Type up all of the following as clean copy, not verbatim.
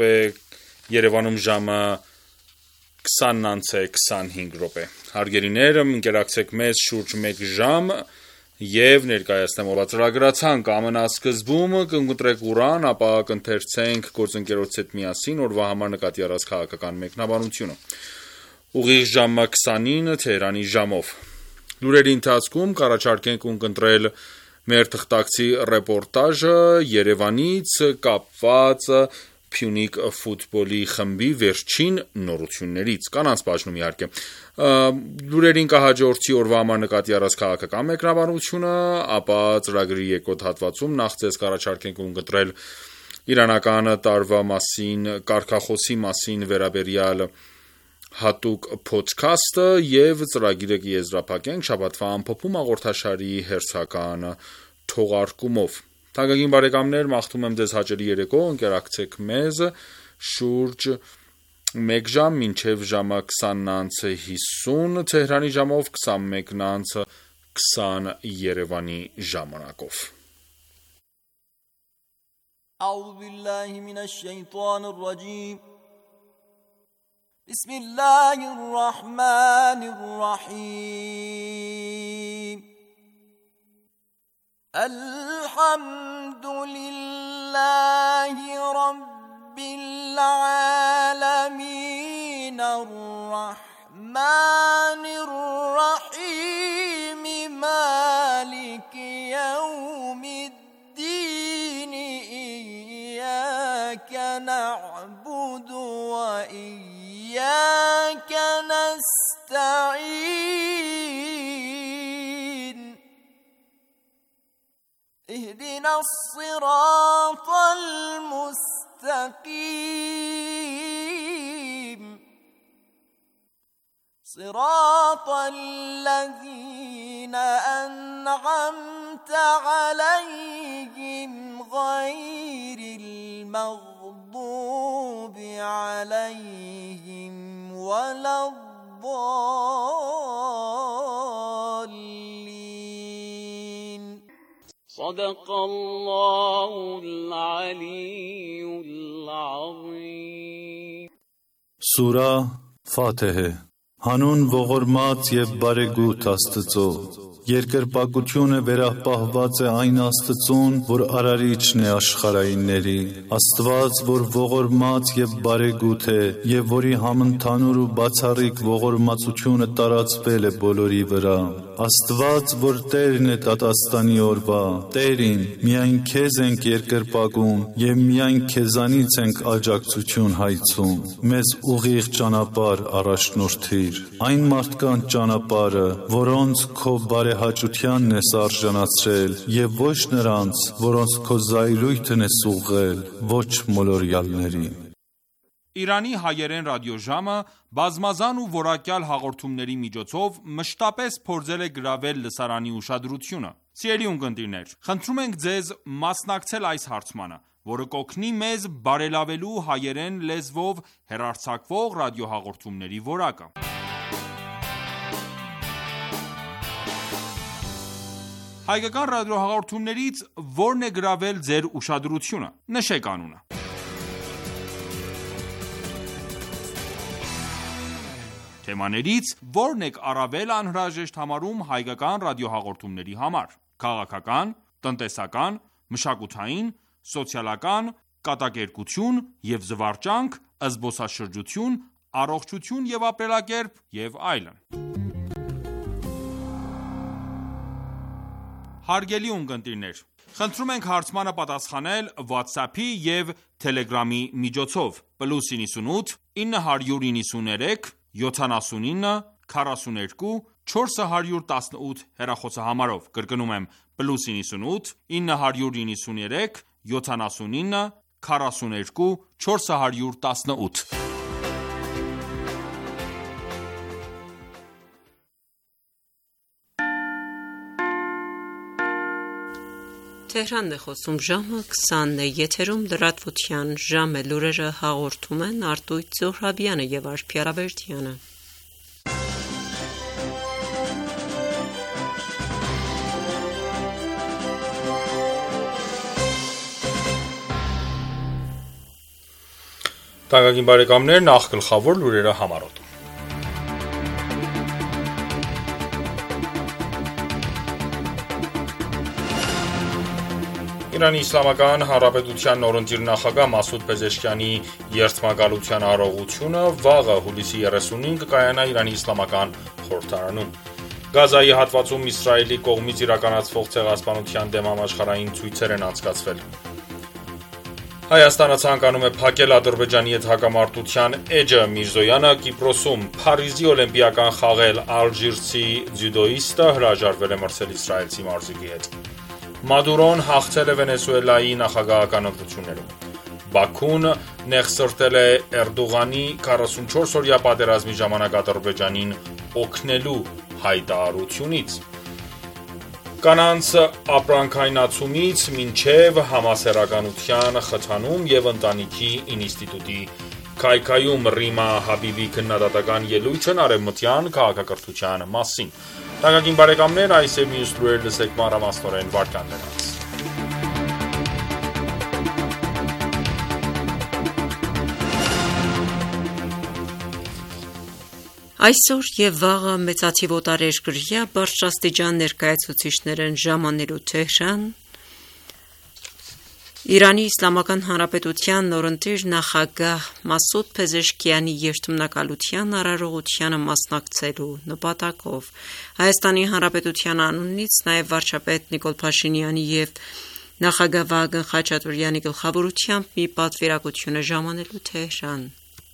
րոպե, Երևանում ժամը 20:25 Հարգելիներ, ընկերակցեք մեզ շուրջ 1 ժամ եւ ներկայացնեմ օրվա ծրագրացանկ ամենասկզբում կընտրեք Ուրան, ապա կընթերցենք գործընկերոջ հետ միասին օրվա համար նկատի առած քաղաքական մեկնաբանությունը։ Ուղիղ ժամը 20-ին Թեհրանի ժամով։ Լուրերի ընթացքում կառաջարկենք ունկնդրել մեր թղթակցի ռեպորտաժը Երևանից կապված Փյունիկ ֆուտբոլի խմբի վերջին նորություններից, կանանց բաժնում իհարկե։ Լուրերին կհաջորդի օրվա համար նկատի առած քաղաքական մեկնաբանությունը, ապա ծրագրի երկրորդ հատվածում նախ ձեզ կառաջարկենք ունկնդրել իրանական տարվա մասին, կարգախոսի մասին վերաբերյալ հատուկ փոդքասթը եւ ծրագիրը կեզրափակենք շաբաթվա ամփոփում հաղորդաշարի հերթական թողարկումով։ Թանկագին բարեկամներ, մաղթում եմ ձեզ հաճելի երեկո, ընկերակցեք մեզ շուրջ 1 ժամ մինչև ժամը 20:50 Թեհրանի ժամով, 21:20 Երևանի ժամանակով։ أعوذ بالله من الشيطان الرجيم بسم الله الرحمن الرحيم الحمد لله رب العالمين الرحمن الرحيم مالك يوم الدين إياك نعبد وإياك نستعين اهدنا الصراط المستقيم صراط الذين أنعمت عليهم غير المغضوب عليهم ولا الضالين صدق الله العلي العظيم Սուրա Ֆաթեհե Հանուն ողորմած եւ բարեգութ Աստծո Երկրպագությունը վերապահված է այն Աստծուն, որ արարիչն է աշխարհայինների, Աստված, որ ողորմած եւ բարեգութ է, եւ որի համընդհանուր ու բացառիկ ողորմածությունը տարածվել է բոլորի վրա, Աստված, որ Տերն է տատաստանի օրվա, Տերին, միայն քեզ ենք երկրպագում եւ միայն քեզանից ենք աջակցություն հայցում, մեզ ուղիղ ճանապարհ առաջնորդիր, այն մարդկանց ճանապարհը, որոնց քո բարեհաճությանն ես արժանացրել եւ ոչ նրանց, որոնց քո զայրույթն ես ուղղել, ոչ մոլորյալներին։ Իրանի հայերեն ռադիոժամը բազմազան ու որակյալ հաղորդումների միջոցով մշտապես փորձել է գրավել լսարանի ուշադրությունը։ Սիրելի ունկնդիրներ, խնդրում ենք ձեզ մասնակցել այս հարցմանը, որը կօգնի մեզ բարելավելու հայերեն լեզվով հեռարձակվող ռադիոհաղորդումների որակը։ Հայկական ռադիոհաղորդումներից ո՞րն է գրավել ձեր ուշադրությունը։ Նշեք անունը։ Թեմաներից ո՞րն եք առավել անհրաժեշտ համարում հայկական ռադիոհաղորդումների համար։ Քաղաքական, տնտեսական, մշակութային, սոցիալական, կատակերգություն եւ զվարճանք, զբոսաշրջություն, առողջություն եւ ապրելակերպ եւ այլն։ Հարգելի ունկնդիրներ, խնդրում ենք հարցմանը պատասխանել WhatsApp-ի եւ Telegram-ի միջոցով +98 993 79 42 418 հեռախոսահամարով, կրկնում եմ +98 993 79 42 418 Թեհրանն է խոսում ժամը 20-ն է, եթերում լրատվության ժամ է, լուրերը հաղորդում են Արտույտ Զոհրաբյանը եւ Արփի Արաբերդյանը։ Թանկագին բարեկամներ, նախ գլխավոր լուրերը համառոտ։ Իրանի Իսլամական Հանրապետության նորընտիր նախագահ Մասուդ Փեզեշքյանի երթմակալության արարողությունը վաղը հուլիսի 30-ին կկայանա Իրանի Իսլամական խորհրդարանում։ Գազայի հատվածում Իսրայելի կողմից իրականացվող ցեղասպանության դեմ համաշխարհային ցույցեր են անցկացվել։ Հայաստանը ցանկանում է փակել Ադրբեջանի հետ հակամարտության էջը։ Միրզոյանը Կիպրոսում Փարիզի օլիմպիական խաղել ալժիրցի ձյուդոիստը հրաժարվել է մրցել իսրայելցի մարզիկի հետ։ Մադուրոն հաղթել է Վենեսուելայի նախագահական ընտրություններում։ Բաքուն նեղսրտել է Էրդողանի 44-օրյա պատերազմի ժամանակ Ադրբեջանին օգնելու հայտարարությունից։ Կանանց ապրանքայնացումից մինչև համասեռականության խթանում եւ ընտանիքի ինստիտուտի քայքայում Ռիմա Հաբիբի քննադատական ելույթն արևմտյան քաղաքակրթության մասին։ Թանկագին բարեկամներ, այս եւ մյուս լուրեր լսեք մանրամասնորեն վարկաններով։ Այսօր եւ վաղը մեծաթիվ օտարերկրյա բարձրաստիճան ներկայացուցիչներ են ժամանելու Թեհրան Իրանի Իսլամական Հանրապետության նորընտիր նախագահ Մասուդ Փեզեշքյանի երթմնակալության արարողությանը մասնակցելու նպատակով։ Հայաստանի Հանրապետության անունից նաև վարչապետ Նիկոլ Փաշինյանի եւ նախագահ Վահագն Խաչատուրյանի գլխավորությամբ մի պատվիրակություն է ժամանելու Թեհրան։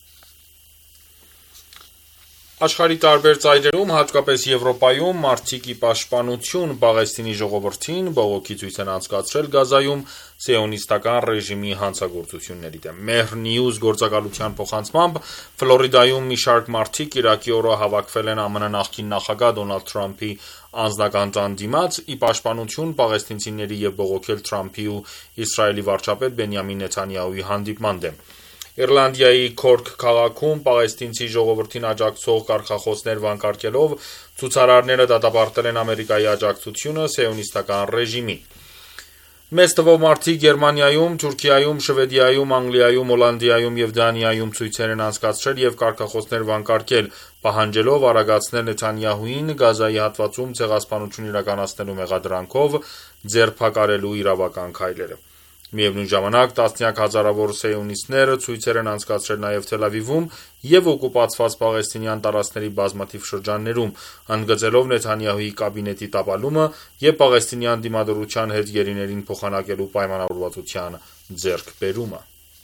Աշխարհի տարբեր ծայրերում, հատկապես Եվրոպայում, մարդիկի պաշտպանություն Պաղեստինի ժողովրդին բողոքի ցույց են անցկացրել Գազայում սիոնիստական ռեժիմի հանցագործությունների դեմ։ Mehr News գործակալության փոխանցմամբ Ֆլորիդայում մի շարք մարդիկ Իրաքի օրը հավաքվել են ԱՄՆ նախկին նախագահ Դոնալդ Թրամփի անձնական տան դիմաց՝ ի պաշտպանություն պաղեստինցիների եւ բողոքել Թրամփի ու Իսրայելի վարչապետ Բենյամին Նեթանյահուի հանդիպման դեմ։ Իռլանդիայի Քորք քաղաքում պաղեստինցի ժողովրդին աջակցող կարգախոսներ վանկարկելով ցուցարարները դատապարտել են Ամերիկայի աջակցությունը սիոնիստական ռեժիմին։ Մեծ թվով մարդիկ Գերմանիայում, Թուրքիայում, Շվեդիայում, Անգլիայում, Հոլանդիայում եւ Դանիայում ցույցեր են անցկացրել եւ կարգախոսներ վանկարկել, պահանջելով արագացնել Նեթանյահուին Գազայի հատվածում ցեղասպանություն իրականացնելու մեղադրանքով ձերբակալելու իրավական քայլերը։ Միևնույն ժամանակ տասնյակ հազարավոր սիոնիստներ ցույցեր են անցկացրել նաև Թել Ավիվում եւ օկուպացված պաղեստինյան տարածքների բազմաթիվ շրջաններում, ընդգծելով Նեթանյահուի կաբինետի տապալումը եւ պաղեստինյան դիմադրության հետ գերիներին փոխանակելու պայմանավորվածության ձեռքբերումը։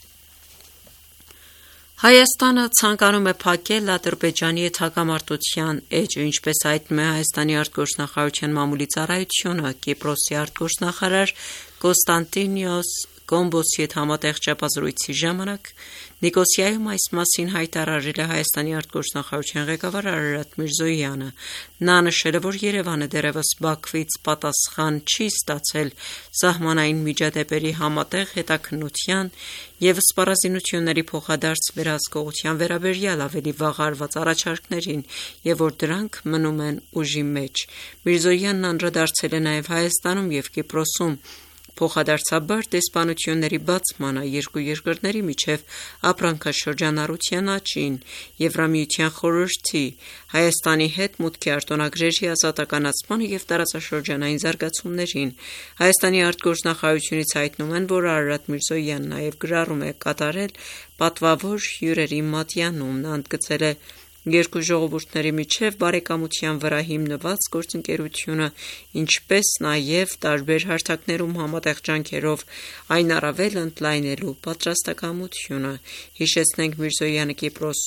Հայաստանը ցանկանում է փակել Ադրբեջանի հետ հակամարտության էջը, ինչպես հայտնում է Հայաստանի արտգործնախարարության մամուլի ծառայությունը։ Կիպրոսի արտգործնախարար Կոստանտինիոս Կոմբոսի հետ համատեղ ճապազրույցի ժամանակ Նիկոսիայում այս մասին հայտարարել է Հայաստանի արտգործնախարարության ղեկավար Արարատ Միրզոյանը։ Նա նշել է, որ Երևանը դեռևս Բաքվից պատասխան չի ստացել սահմանային միջադեպերի համատեղ հետաքննության եւ սպառազինությունների փոխադարձ վերահսկողության վերաբերյալ ավելի վաղ արված առաջարկներին եւ որ դրանք մնում են ուժի մեջ։ Միրզոյանն անդրադարձել է նաեւ Հայաստանում եւ Կիպրոսում փոխադարձաբար դեսպանությունների բացմանը երկու երկրների միջև ապրանքաշրջանառության աճին, Եվրամիության խորհրդի, Հայաստանի հետ մուտքի արտոնագրերի ազատականացմանը եւ տարածաշրջանային զարգացումներին։ Հայաստանի արտգործնախարարությունից հայտնում են, որ Արարատ Միրզոյանն նաեւ գրառում է կատարել պատվավոր հյուրերի մատյանում։ Նա ընդգծել է երկու ժողովուրդների միջև բարեկամության վրա հիմնված գործընկերությունը, ինչպես նաև տարբեր հարթակներում համատեղ ջանքերով այն առավել ընդլայնելու պատրաստակամությունը։ Հիշեցնենք Միրզոյանը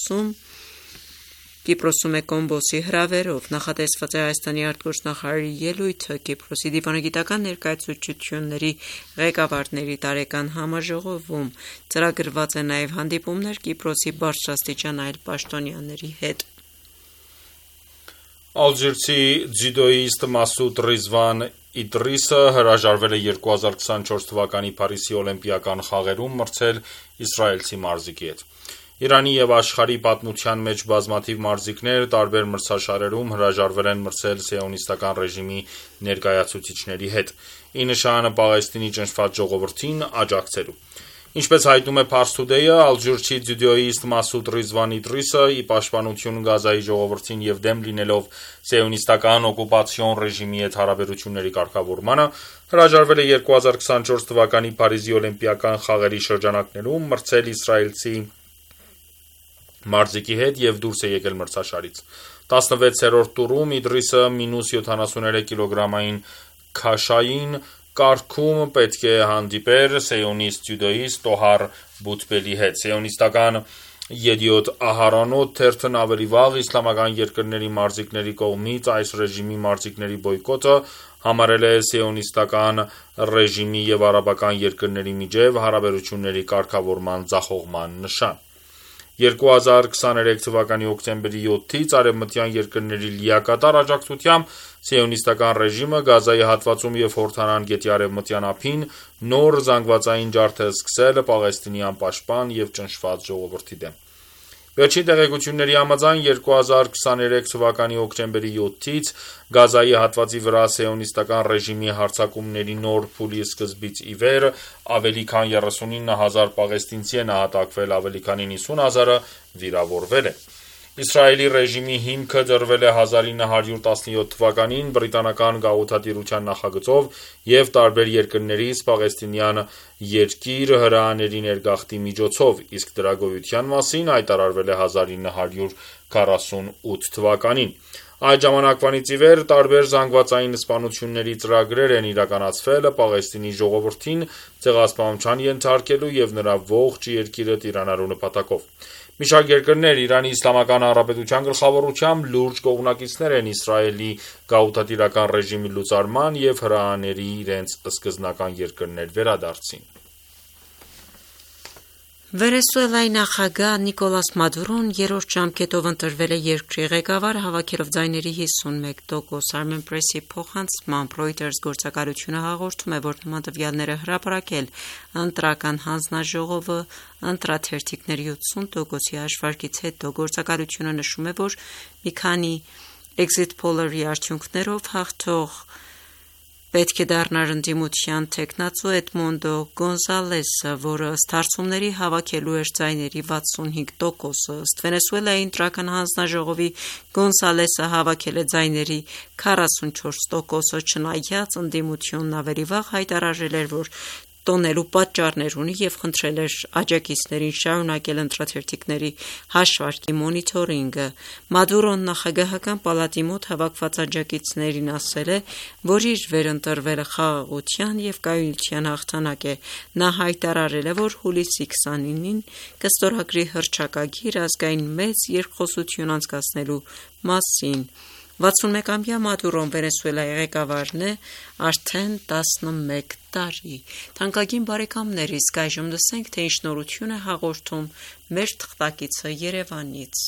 Կիպրոսում է Կոմբոսի հրավերով։ Նախատեսված է Հայաստանի արտգործնախարարի ելույթը Կիպրոսի դիվանագիտական ներկայացուցչությունների ղեկավարների տարեկան համաժողովում։ Ծրագրված է նաև հանդիպումներ Կիպրոսի բարձրաստիճան այլ պաշտոնյաների հետ։ Ալժիրցի ձյուդոիստ Մասուդ Ռիզվան Իդրիսը հրաժարվել է 2024 թվականի Փարիզի օլիմպիական խաղերում մրցել իսրայելցի մարզիկի հետ։ Իրանի եւ աշխարհի պատմության մեջ բազմաթիվ մարզիկներ տարբեր մրցաշարերում հրաժարվել են մրցել սիոնիստական ռեժիմի ներկայացուցիչների հետ, ի նշան Պաղեստինի ճնշված ժողովրդին աջակցելու։ Ինչպես հայտնում է Pars Today-ը, ալժիրցի ձյուդոյիստ Մասուդ Ռիզվան Իդրիսը ի պաշտպանություն Գազայի ժողովրդին եւ դեմ լինելով սիոնիստական օկուպացիոն ռեժիմի հետ հարաբերությունների կարգավորմանը, հրաժարվել է 2024 թվականի Փարիզի օլիմպիական խաղերի շրջանակներում մրցել իսրայելցի մարզիկի հետ եւ դուրս է եկել մրցաշարից։ 16-րդ տուրում Իդրիսը -73 կիլոգրամային քաշային կարգում պետք է հանդիպեր սիոնիստ ձյուդոյիստ Տոհար Բութբելի հետ։ Սիոնիստական Yediot Aharonot թերթն ավելի վաղ իսլամական երկրների մարզիկների կողմից այս ռեժիմի մարզիկների բոյկոտը համարել է սիոնիստական ռեժիմի եւ արաբական երկրների միջև հարաբերությունների կարգավորման ձախողման նշան։ 2023 թվականի հոկտեմբերի 7-ից արևմտյան երկրների լիակատար աջակցությամբ սիոնիստական ռեժիմը Գազայի հատվածում եւ Հորդանան գետի արևմտյան ափին նոր զանգվածային ջարդ է սկսել պաղեստինյան պաշտպան եւ ճնշված ժողովրդի դեմ։ Վերջին տեղեկությունների համաձայն 2023 թվականի հոկտեմբերի 7-ից Գազայի հատվածի վրա սիոնիստական ռեժիմի հարձակումների նոր փուլի սկզբից ի վեր ավելի քան 39,000 պաղեստինցի է նահատակվել, ավելի քան 90,000-ը վիրավորվել է։ Իսրայելի ռեժիմի հիմքը դրվել է 1917 թվականին բրիտանական գաղութատիրության նախագծով եւ տարբեր երկրներից պաղեստինյան երկիր հրաաների ներգաղթի միջոցով, իսկ դրա գոյության մասին հայտարարվել է 1948 թվականին։ Այդ ժամանակվանից ի վեր տարբեր զանգվածային սպանությունների ծրագրեր են իրականացվել Պաղեստինի ժողովրդին ցեղասպանության ենթարկելու եւ նրա ողջ երկիրը տիրանալու նպատակով։ Մի շարք երկրներ Իրանի Իսլամական Հանրապետության գլխավորությամբ լուրջ կողմնակիցներ են Իսրայելի գաղութատիրական ռեժիմի լուծարման եւ հրաաների իրենց սկզբնական երկրներ վերադարձին։ Վենեսուելայի նախագահ Նիկոլաս Մադուրոն երրորդ ժամկետով ընտրվել է երկրի ղեկավար, հավաքելով ձայների 51%։ Armen Press-ի փոխանցմամբ Reuters գործակալությունը հաղորդում է, որ նման տվյալները հրապարակել ընտրական հանձնաժողովը ընտրաթերթիկների 80%-ի հաշվարկից հետո։ Գործակալությունը նշում է, որ մի քանի exit poll-երի արդյունքներով հաղթող պետք է դառնար ընդդիմության թեկնածու Էդմոնդո Գոնզալեսը, որը ըստ հարցումների հավաքելու էր ձայների 65%։ Ըստ Վենեսուելայի ընտրական հանձնաժողովի Գոնզալեսը հավաքել է ձայների 44%, չնայած ընդդիմությունն ավելի վաղ հայտարարել էր, որ տոնելու պատճառներ ունի եւ խնդրել էր աջակիցներին շարունակել ընտրաթերթիկների հաշվարկի մոնիթորինգը։ Մադուրոն նախագահական պալատի մոտ հավաքված աջակիցներին ասել է, որ իր վերընտրվելը խաղաղության եւ կայունության հաղթանակ է։ Նա հայտարարել է, որ հուլիսի 29-ին կստորագրի հռչակագիր ազգային մեծ երկխոսություն անցկացնելու մասին։ 61-ամյա Մադուրոն Վենեսուելայի ղեկավարն է արդեն 11 տարի։ Թանկագին բարեկամներ, իսկ այժմ լսենք, թե ինչ նորություն է հաղորդում մեր թղթակիցը Երևանից։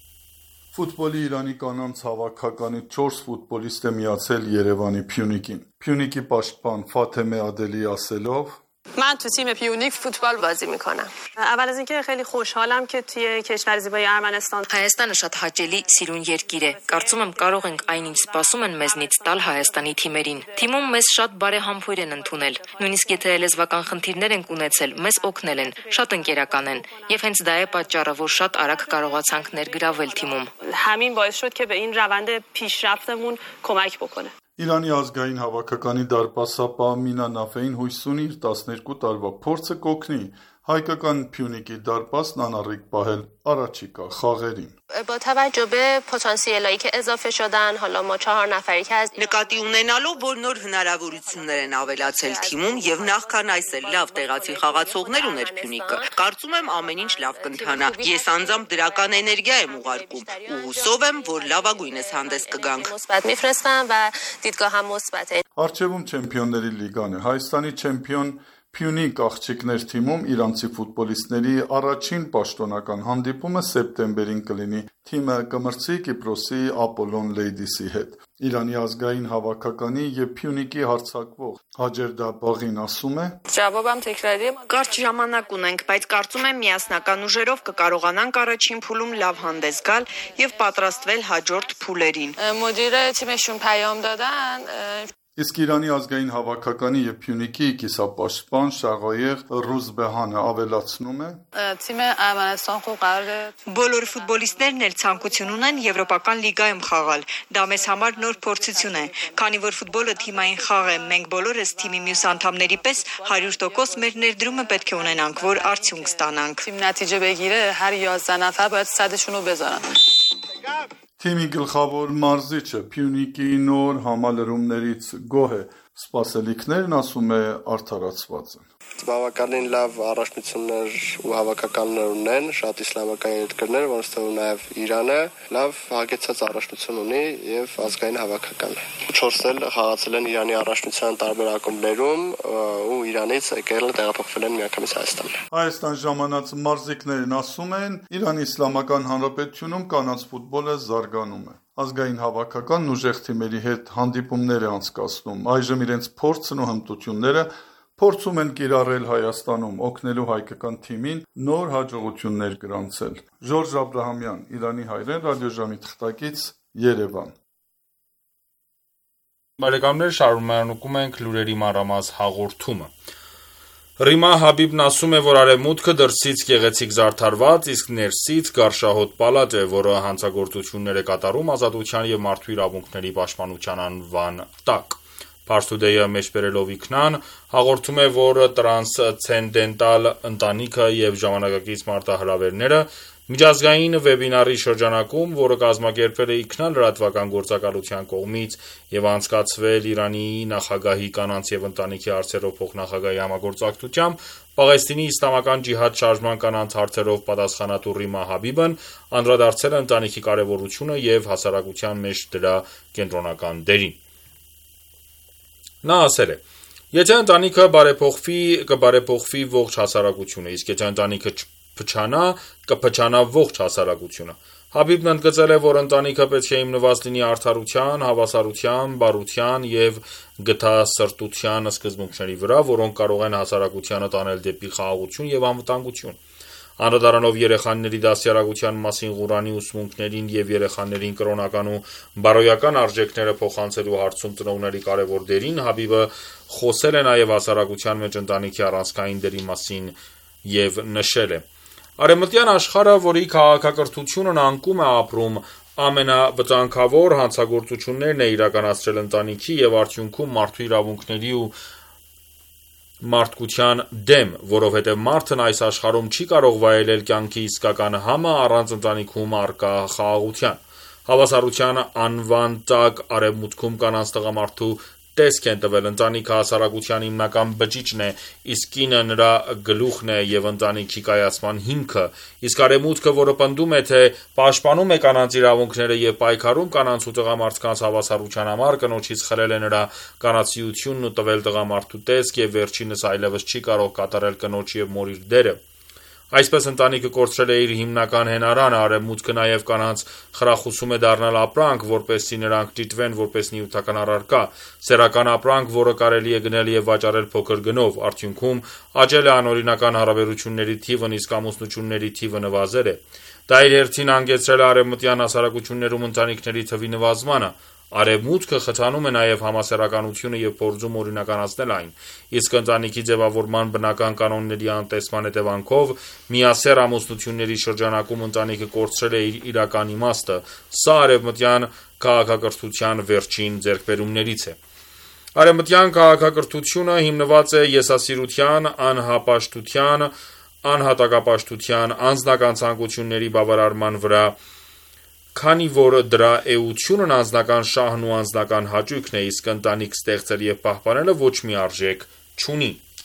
Ֆուտբոլի Իրանի կանանց հավաքականի 4 ֆուտբոլիստ է միացել Երևանի Փյունիկին։ Փյունիկի պաշտպան Ֆաթեմե Ադելի ասելով. من تو تیم پیونیک فوتبال بازی میکنم. اول از اینکه خیلی خوشحالم که توی کشور زیبای ارمنستان Հայաստանը շատ հաճելի սիրուն երկիր է։ Կարծում եմ կարող ենք այնինչ սպասում են մեզնից տալ Հայաստանի թիմերին։ Թիմում մեզ շատ բարեհամբույր են ընդունել։ Նույնիսկ եթե լեզվական խնդիրներ են ունեցել, մեզ օգնել են, շատ ընկերական են, եւ հենց դա է պատճառը, որ շատ արագ կարողացանք ներգրավել թիմում։ همین باعث شد که به این روند پیشرفتمون کمک بکنه. Իրանի ազգային հավաքականի դարպասապահ Մինա Նաֆեին հույս ունի իր 12 տարվա փորձը կօգնի հայկական Փյունիկի դարպասն անառիկ պահել առաջիկա խաղերին։ با توجه به پتانسیلایی که اضافه شدن حالا ما 4 نفری که از Նկատի ունենալով, որ նոր հնարավորություններ են ավելացել թիմում եւ նախքան այս էլ լավ տեղացի խաղացողներ ուներ Փյունիկը, կարծում եմ ամեն ինչ լավ կընթանա։ Ես անձամբ դրական էներգիա եմ ուղարկում ու հուսով եմ, որ լավագույնս հանդես կգանք։ مثبت میفرستم و دیدگاهم مثبته. Արչևում Չեմպիոնների լիգան է։ Հայաստանի չեմպիոն Փյունիկ աղջիկներ թիմում իրանցի ֆուտբոլիստների առաջին պաշտոնական հանդիպումը սեպտեմբերին կլինի։ Թիմը կմրցի Կիպրոսի Ապոլոն Լեյդիսի հետ։ Իրանի ազգային հավաքականի եւ Փյունիկի հարձակվող Հաջերդա Բաղին ասում է. جوابم تکراریه. Կարճ ժամանակ ունենք, բայց կարծում եմ միասնական ուժերով կկարողանանք առաջին փուլում լավ հանդես գալ եւ պատրաստվել հաջորդ փուլերին։ مدیر تیمشون پیام دادن Իսկ Իրանի ազգային հավաքականի եւ Փյունիկի կիսապաշտպան Շաղայեղ Ռուզբեհանը ավելացնում է. تیم ارمنستان خوب قراره Բոլոր ֆուտբոլիստներն էլ ցանկություն ունեն Եվրոպական լիգայում խաղալ։ Դա մեզ համար նոր փորձություն է, քանի որ ֆուտբոլը թիմային խաղ է, մենք բոլորս թիմի մյուս անդամների պես 100% մեր ներդրումը պետք է ունենանք, որ արդյունք ստանանք։ تیم نتیجه بگیره هر 11 نفر باید صدشون رو بذارن Թիմի գլխավոր մարզիչը Փյունիկի նոր համալրումներից գոհ է, սպասելիքներն ասում է արդարացված են. Բավականին լավ առաջնություններ ու հավաքականներ ունեն, շատ իսլամական երկրներ, որոնց թվում նաև Իրանը լավ հագեցած առաջնություն ունի եւ ազգային հավաքական։ 4 էլ խաղացել են Իրանի առաջնության տարբեր ակումբներում ու Իրանից եկել են տեղափոխվել են միանգամից Հայաստան։ Հայաստան ժամանած մարզիկներն ասում են, Իրանի Իսլամական Հանրապետությունում կանանց ֆուտբոլը զարգանում է։ Ազգային հավաքականն ուժեղ թիմերի հետ հանդիպումներ է անցկացնում, այժմ իրենց փորձն ու հմտությունները փորձում են կիրառել Հայաստանում, օգնելու հայկական թիմին նոր հաջողություններ գրանցել։ Ժորժ Աբրահամյան, Իրանի հայրեն, ռադիոժամի թղթակից, Երևան։ Բարեկամներ, շարունակում ենք լուրերի մանրամաս հաղորդումը։ Ռիմա Հաբիբն ասում է, որ արևմուտքը դրսից գեղեցիկ զարդարված, իսկ ներսից գարշահոտ պալատ է, որը հանցագործություններ է կատարում ազատության եւ մարդու իրավունքների պաշտպանության անվան տակ։ Փարսուդեյը մեջբերելով ինքնան հաղորդում է, որ տրանսցենդենտալ ընտանիքը եւ ժամանակակից մարտահրավերները միջազգային վեբինարի շրջանակում, որը կազմակերպվել է ինքնան լրատվական գործակալության կողմից եւ անցկացվել Իրանի նախագահի կանանց եւ ընտանիքի հարցերով փոխնախագահի համագործակցությամբ, Պաղեստինի իսլամական ջիհադ շարժման կանանց հարցերով պատասխանատու Ռիմա Հաբիբն անդրադարձել է ընտանիքի կարեւորությունը եւ հասարակության մեջ դրա կենտրոնական դերին։ Նա ասել է. Եթե ընտանիքը բարեփոխվի, կբարեփոխվի ողջ հասարակությունը, իսկ եթե ընտանիքը փչանա, կփչանա ողջ հասարակությունը։ Հաբիբն ընդգծել է, որ ընտանիքը պետք է հիմնված լինի արդարության, հավասարության, բարության եւ գթասրտության սկզբունքների վրա, որոնք կարող են հասարակությանը տանել դեպի խաղաղություն եւ անվտանգություն։ Անդրադառնալով երեխաների դաստիարակության մասին Ղուրանի ուսմունքներին եւ երեխաներին կրոնական ու բարոյական արժեքները փոխանցելու հարցում ծնողների կարևոր դերին, Հաբիբը խոսել է նաեւ հասարակության մեջ ընտանիքի առանցքային դերի մասին եւ նշել է. Արևմտյան աշխարհը, որի քաղաքակրթությունն անկում է ապրում, ամենավտանգավոր հանցագործություններն է իրականացրել ընտանիքի եւ արդյունքում մարդու իրավունքների ու մարդկության դեմ, որովհետև մարդն այս աշխարհում չի կարող վայելել կյանքի իսկական համը առանց ընտանիքում առկա խաղաղության։ Հավասարության անվան տակ արևմուտքում կանանց տղամարդու տեսք են տվել, ընտանիքը հասարակության հիմնական բջիջն է, իսկ կինը նրա գլուխն է եւ ընտանիքի կայացման հիմքը, իսկ արևմուտքը, որը պնդում է, թե պաշտպանում է կանանց իրավունքները եւ պայքարում կանանց ու տղամարդկանց հավասարության համար, կնոջից խլել է նրա կանացիությունն ու տվել տղամարդու տեսք եւ վերջինս այլևս չի կարող կատարել կնոջ եւ մորիր դերը։ Այսպես ընտանիքը կորցրել է իր հիմնական հենարանը, արևմուտքը նաև կանանց խրախուսում է դառնալ ապրանք, որպեսզի նրանք դիտվեն որպես նյութական առարկա, սեռական ապրանք, որը կարելի է գնել եւ վաճառել փոքր գնով, արդյունքում աճել է անօրինական հարաբերությունների թիվն, իսկ ամուսնությունների թիվը նվազել է։ Դա իր հերթին հանգեցրել է արևմտյան հասարակություններում ընտանիքների թվի նվազմանը։ Արևմուտքը խթանում է նաև համասեռականությունը եւ փորձում օրինականացնել այն, իսկ ընտանիքի ձևավորման բնական կանոնների անտեսման հետևանքով միասեռ ամուսնությունների շրջանակում ընտանիքը կորցրել է իր իրական իմաստը։ Սա արևմտյան քաղաքակրթության վերջին ձեռքբերումներից է։ Արևմտյան քաղաքակրթությունը հիմնված է եսասիրության, անհապաշտության, անհատակապաշտության, անձնական ցանկությունների բավարարման վրա, քանի որ դրա էությունն անձնական շահն ու անձնական հաճույքն է, իսկ ընտանիք ստեղծել եւ պահպանելը ոչ մի արժեք չունի։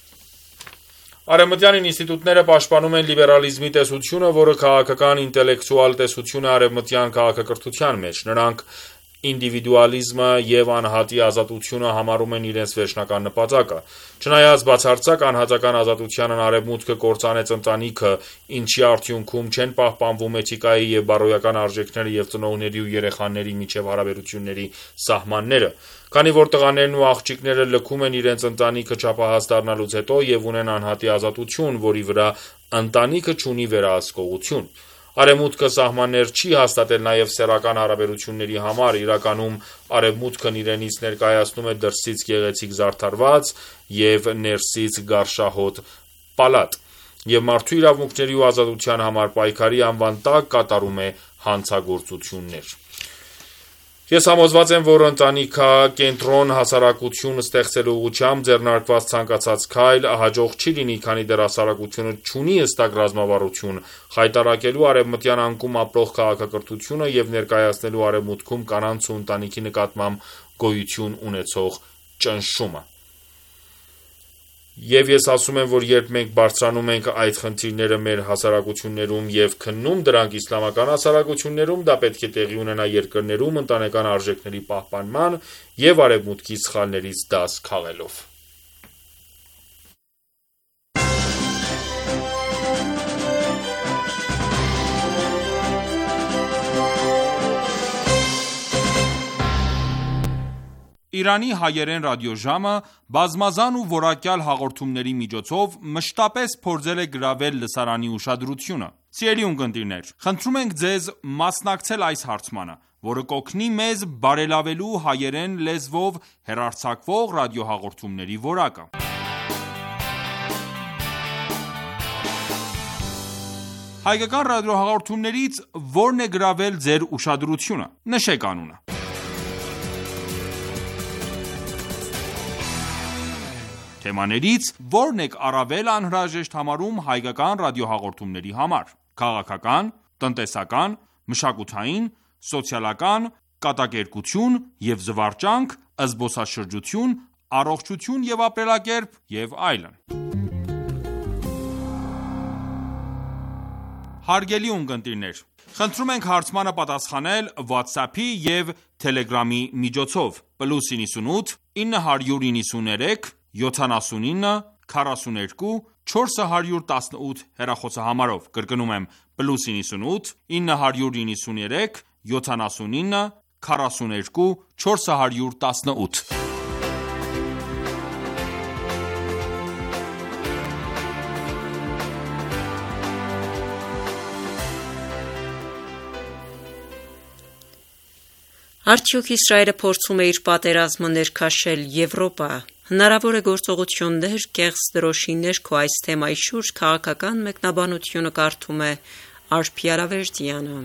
Արևմտյան ինստիտուտները պաշտպանում են լիբերալիզմի տեսությունը, որը քաղաքական ինտելեկտուալ տեսություն է արևմտյան քաղաքակրթության մեջ։ Նրանք ինդիվիդուալիզմը եւ անհատի ազատությունը համարում են իրենց վերջնական նպատակը։ Չնայած բացարձակ անհատական ազատությանն արևմուտքը կործանեց ընտանիքը, ինչի արդյունքում չեն պահպանվում էթիկայի եւ բարոյական արժեքները եւ ծնողների ու երեխաների միջև հարաբերությունների սահմանները։ Քանի որ տղաներն ու աղջիկները լքում են իրենց ընտանիքը չափահաս դառնալուց հետո եւ ունեն անհատի ազատություն, որի վրա ընտանիքը չունի վերահսկողություն։ Արևմուտքը սահմաններ չի հաստատել նաև սեռական հարաբերությունների համար, իրականում Արևմուտքն իրենից ներկայացնում է դրսից գեղեցիկ զարդարված և ներսից գարշահոտ պալատ, և մարդու իրավունքների ու ազատության համար պայքարի անվան տակ կատարում է հանցագործություններ։ Ես համոզված եմ, որ ընտանիքակենտրոն հասարակություն ստեղծելու ուղղությամբ ձեռնարկված ցանկացած քայլ հաջող չի լինի, քանի դեռ հասարակությունը չունի հստակ ռազմավարություն, խայտառակելու արևմտյան անկում ապրող քաղաքակրթությունը և ներկայացնելու արևմուտքում կանանց ու ընտանիքի նկատմամբ գոյություն ունեցող ճնշումը։ Եվ ես ասում եմ, որ երբ մենք բարձրանում ենք այդ խնդիրները մեր հասարակություններում և քննում դրանք իսլամական հասարակություններում, դա պետք է տեղի ունենա երկրներում ընտանեկան արժեքների պահպանման և արևմուտքի սխալներից դաս քաղելով։ Իրանի հայերեն ռադիոժամը բազմազան ու որակյալ հաղորդումների միջոցով մշտապես փորձել է գրավել լսարանի ուշադրությունը։ Սիրելի ունկնդիրներ, խնդրում ենք ձեզ մասնակցել այս հարցմանը, որը կօգնի մեզ բարելավելու հայերեն լեզվով հեռարձակվող ռադիոհաղորդումների որակը։ Հայկական ռադիոհաղորդումներից ո՞րն է գրավել ձեր ուշադրությունը։ Նշեք անունը։ Թեմաներից ո՞րն եք առավել անհրաժեշտ համարում հայկական ռադիոհաղորդումների համար՝ քաղաքական, տնտեսական, մշակութային, սոցիալական, կատակերգություն և զվարճանք, զբոսաշրջություն, առողջություն և ապրելակերպ և այլն։ Հարգելի ունկնդիրներ, խնդրում ենք հարցմանը պատասխանել WhatsApp-ի և Telegram-ի միջոցով՝ +98 993 79 42 418 հեռախոսահամարով։ Կրկնում եմ +98 993 79 42 418։ Արդյոք Իսրայելը փորձում է իր պատերազմը ներքաշել Եվրոպա։ Հնարավոր է գործողություններ, կեղծ դրոշի ներքո այս թեմայի շուրջ քաղաքական մեկնաբանությունը կարդում է Արփի Արավերդյանը։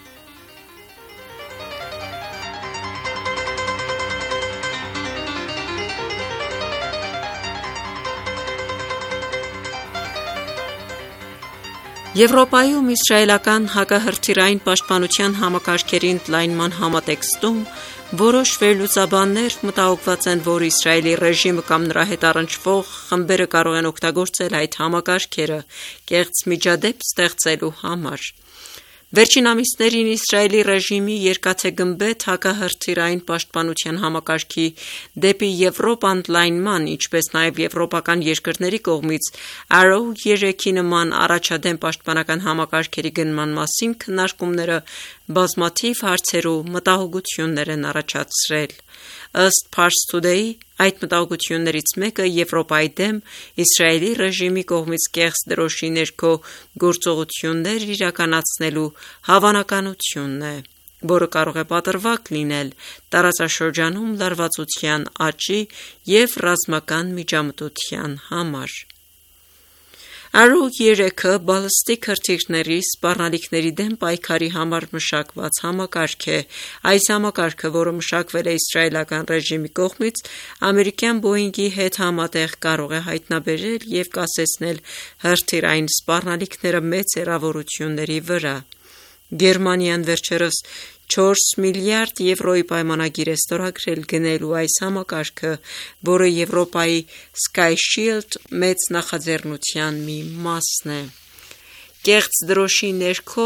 Եվրոպայում իսրայելական հակահրթիռային պաշտպանության համակարգերի ընդլայնման համատեքստում որոշ վերլուծաբաններ մտահոգված են, որ Իսրայելի ռեժիմը կամ նրա հետ առնչվող խմբերը կարող են օգտագործել այդ համակարգերը կեղծ միջադեպ ստեղծելու համար։ Վերջին ամիսներին Իսրայելի ռեժիմի երկաթե գմբեթ հակահրթիռային պաշտպանության համակարգի դեպի Եվրոպա ընդլայնման, ինչպես նաև եվրոպական երկրների կողմից Arrow 3-ի նման առաջադեմ պաշտպանական համակարգերի գնման մասին քննարկումները բազմաթիվ հարցեր ու մտահոգություններ են առաջացրել։ Ըստ Pars Today, այդ մտահոգություններից մեկը Եվրոպայի դեմ Իսրայելի ռեժիմի կողմից կեղծ դրոշի ներքո գործողություններ իրականացնելու հավանականությունն է, որը կարող է պատրվակ լինել տարածաշրջանում լարվածության աճի և ռազմական միջամտության համար։ Arrow 3-ը բալիստիկ հրթիռների սպառնալիքների դեմ պայքարի համար մշակված համակարգ է։ Այս համակարգը, որը մշակվել է իսրայելական ռեժիմի կողմից, ամերիկյան Boeing-ի հետ համատեղ կարող է հայտնաբերել և կասեցնել հրթիռային սպառնալիքները մեծ հեռավորությունների վրա։ Գերմանիան վերջերս 4 միլիարդ եվրոյի պայմանագիր է ստորագրել գնելու այս համակարգը, որը Եվրոպայի Sky Shield մեծ նախաձեռնության մի մասն է։ Կեղծ դրոշի ներքո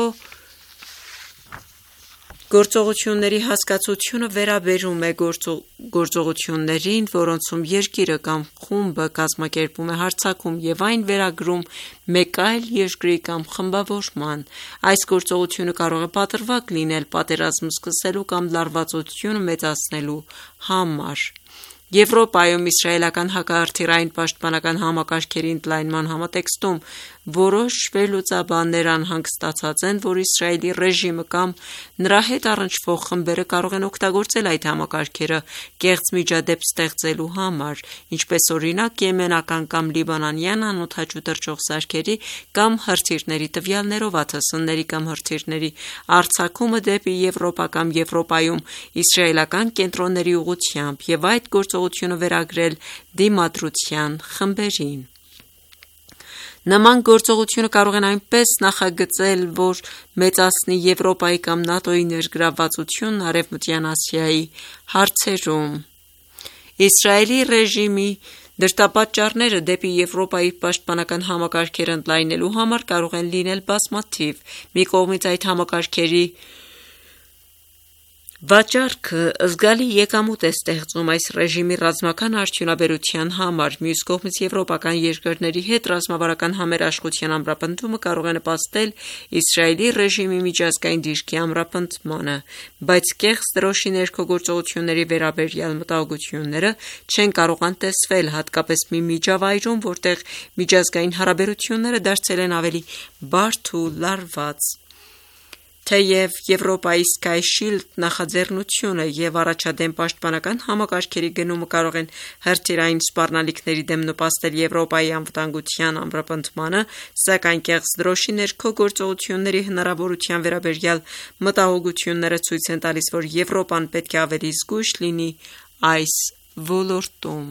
գործողությունների հասկացությունը վերաբերում է գործողություններին, որոնցում երկիրը կամ խումբը կազմակերպում է հարձակում և այն վերագրում մեկ այլ երկրի կամ խմբավորման։ Այս գործողությունը կարող է պատրվակ լինել պատերազմ սկսելու կամ լարվածությունը մեծացնելու համար։ Եվրոպայում իսրայելական հակահրթիռային պաշտպանական համակարգերի ընդլայնման համատեքստում Որոշ վերլուծաբաններ անհանգստացած են, որ Իսրայելի ռեժիմը կամ նրա հետ առնչվող խմբերը կարող են օգտագործել այդ համակարգերը կեղծ միջադեպ ստեղծելու համար, ինչպես օրինակ եմենական կամ լիբանանյան անօդաչու թռչող սարքերի կամ հրթիռների տվյալներով ԱԹՍ-ների կամ հրթիռների արձակումը դեպի Եվրոպա կամ Եվրոպայում իսրայելական կենտրոնների ուղղությամբ և այդ գործողությունը վերագրել դիմադրության խմբերին։ Նման գործողությունը կարող են այնպես նախագծել, որ մեծացնի Եվրոպայի կամ ՆԱՏՕ-ի ներգրավվածությունն Արևմտյան Ասիայի հարցերում։ Իսրայելի ռեժիմի դրդապատճառները դեպի Եվրոպայի պաշտպանական համակարգերը ընդլայնելու համար կարող են լինել բազմաթիվ։ Մի կողմից այդ համակարգերի վաճառքը զգալի եկամուտ է ստեղծում այս ռեժիմի ռազմական արդյունաբերության համար, մյուս կողմից եվրոպական երկրների հետ ռազմավարական համերաշխության ամրապնդումը կարող է նպաստել Իսրայելի ռեժիմի միջազգային դիրքի ամրապնդմանը, բայց կեղծ դրոշի ներքո գործողությունների վերաբերյալ մտահոգությունները չեն կարող անտեսվել, հատկապես մի միջավայրում, որտեղ միջազգային հարաբերությունները դարձել են ավելի բարդ ու լարված։ Թեև Եվրոպայի Sky Shield նախաձեռնությունը և առաջադեմ պաշտպանական համակարգերի գնումը կարող են հրթիռային սպառնալիքների դեմ նպաստել Եվրոպայի անվտանգության ամրապնդմանը, սակայն կեղծ դրոշի ներքո գործողությունների հնարավորության վերաբերյալ մտահոգությունները ցույց են տալիս, որ Եվրոպան պետք է ավելի զգույշ լինի այս ոլորտում։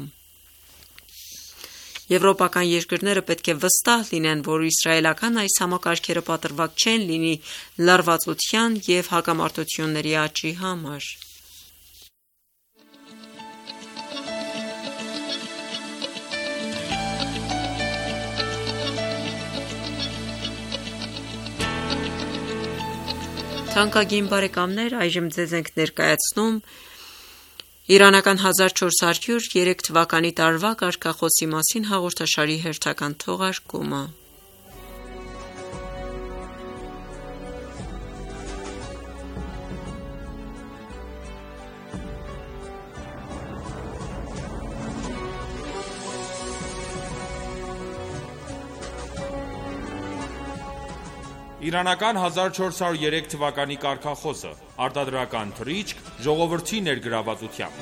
Եվրոպական երկրները պետք է վստահ լինեն, որ իսրայելական այս համակարգերը պատրվակ չեն լինի լարվածության և հակամարտությունների աճի համար։ Թանկագին բարեկամներ, այժմ ձեզ ենք ներկայացնում Իրանական 1403 թվականի տարվա կարգախոսի մասին հաղորդաշարի հերթական թողարկումը։ Իրանական 1403 թվականի կարգախոսը, արտադրական թռիչք, ժողովրդի ներգրավվածությամբ։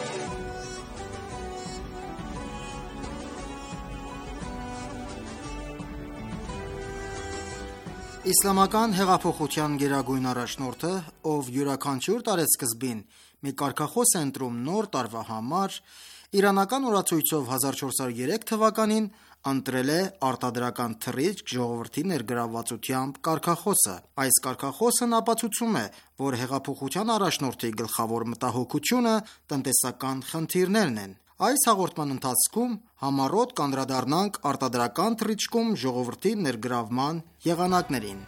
Իսլամական հեղափոխության գերագույն առաջնորդը, ով յուրաքանչյուր տարեսկզբին մի կարգախոս է ընտրում նոր տարվա համար, իրանական օրացույցով 1403 թվականին ընտրել է արտադրական թռիչք ժողովրդի ներգրավվածությամբ կարգախոսը։ Այս կարգախոսն ապացուցում է, որ հեղափոխության առաջնորդի գլխավոր մտահոգությունը տնտեսական խնդիրներն են։ Այս հաղորդման ընթացքում համառոտ կանդրադառնանք արտադրական թռիչքում ժողովրդի ներգրավման եղանակներին։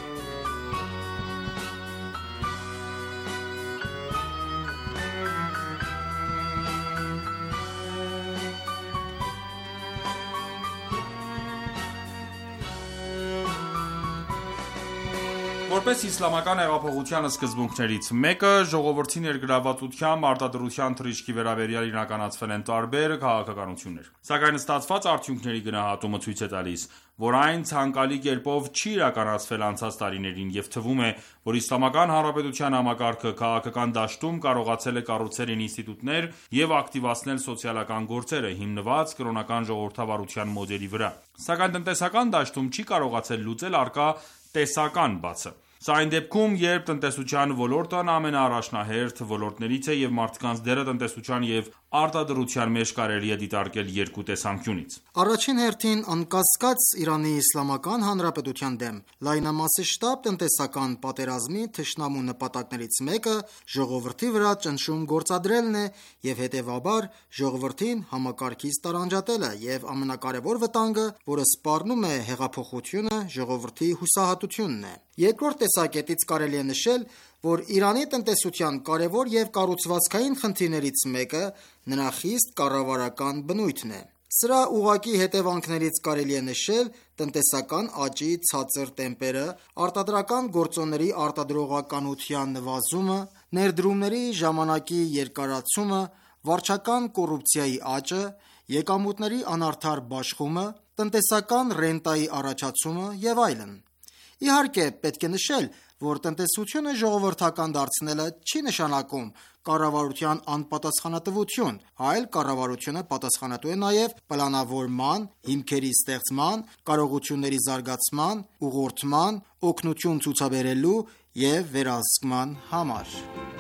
Որպես իսլամական հեղափոխության սկզբունքներից մեկը, ժողովրդի ներգրավվածությամբ արտադրության թռիչքի վերաբերյալ իրականացվել են տարբեր քաղաքականություններ։ Սակայն ստացված արդյունքների գնահատումը ցույց է տալիս, որ այն ցանկալի կերպով չի իրականացվել անցած տարիներին և թվում է, որ Իսլամական Հանրապետության համակարգը քաղաքական դաշտում կարողացել է կառուցել ինստիտուտներ և ակտիվացնել սոցիալական գործերը, հիմնված կրոնական ժողովրդավարության մոդելի վրա։ Սակայն տնտեսական դաշտում չի կարողացել լուծել առկա տեսական բացը։ Սա այն դեպքում, երբ տնտեսության ոլորտն ամենաառաջնահերթ ոլորտներից է և մարդկանց դերը տնտեսության և արտադրության մեջ կարելի է դիտարկել երկու տեսանկյունից։ Առաջին հերթին, անկասկած, Իրանի Իսլամական Հանրապետության դեմ լայնամասշտաբ տնտեսական պատերազմի թշնամու նպատակներից մեկը ժողովրդի վրա ճնշում գործադրելն է և հետևաբար ժողովրդին համակարգից տարանջատելը և ամենակարևոր վտանգը, որը սպառնում է հեղափոխությունը, ժողովրդի հուսահատությունն է։ Երկրորդ տեսակետից կարելի է նշել, որ Իրանի տնտեսության կարևոր և կառուցվածքային խնդիրներից մեկը նրա խիստ կառավարական բնույթն է։ Սրա ուղղակի հետևանքներից կարելի է նշել տնտեսական աճի ցածր տեմպերը, արտադրական գործոնների արտադրողականության նվազումը, ներդրումների ժամանակի երկարացումը, վարչական կոռուպցիայի աճը եկամուտների անարդար բաշխումը, տնտեսական ռենտայի առաջացումը եւ այլն։ Իհարկե, պետք է նշել, որ տնտեսությունը ժողովրդական դարձնելը չի նշանակում կառավարության անպատասխանատվություն, այլ կառավարությունը պատասխանատու է նաև պլանավորման, հիմքերի ստեղծման, կարողությունների զարգացման, ուղղորդման, օգնություն ցուցաբերելու եւ վերահսկման համար։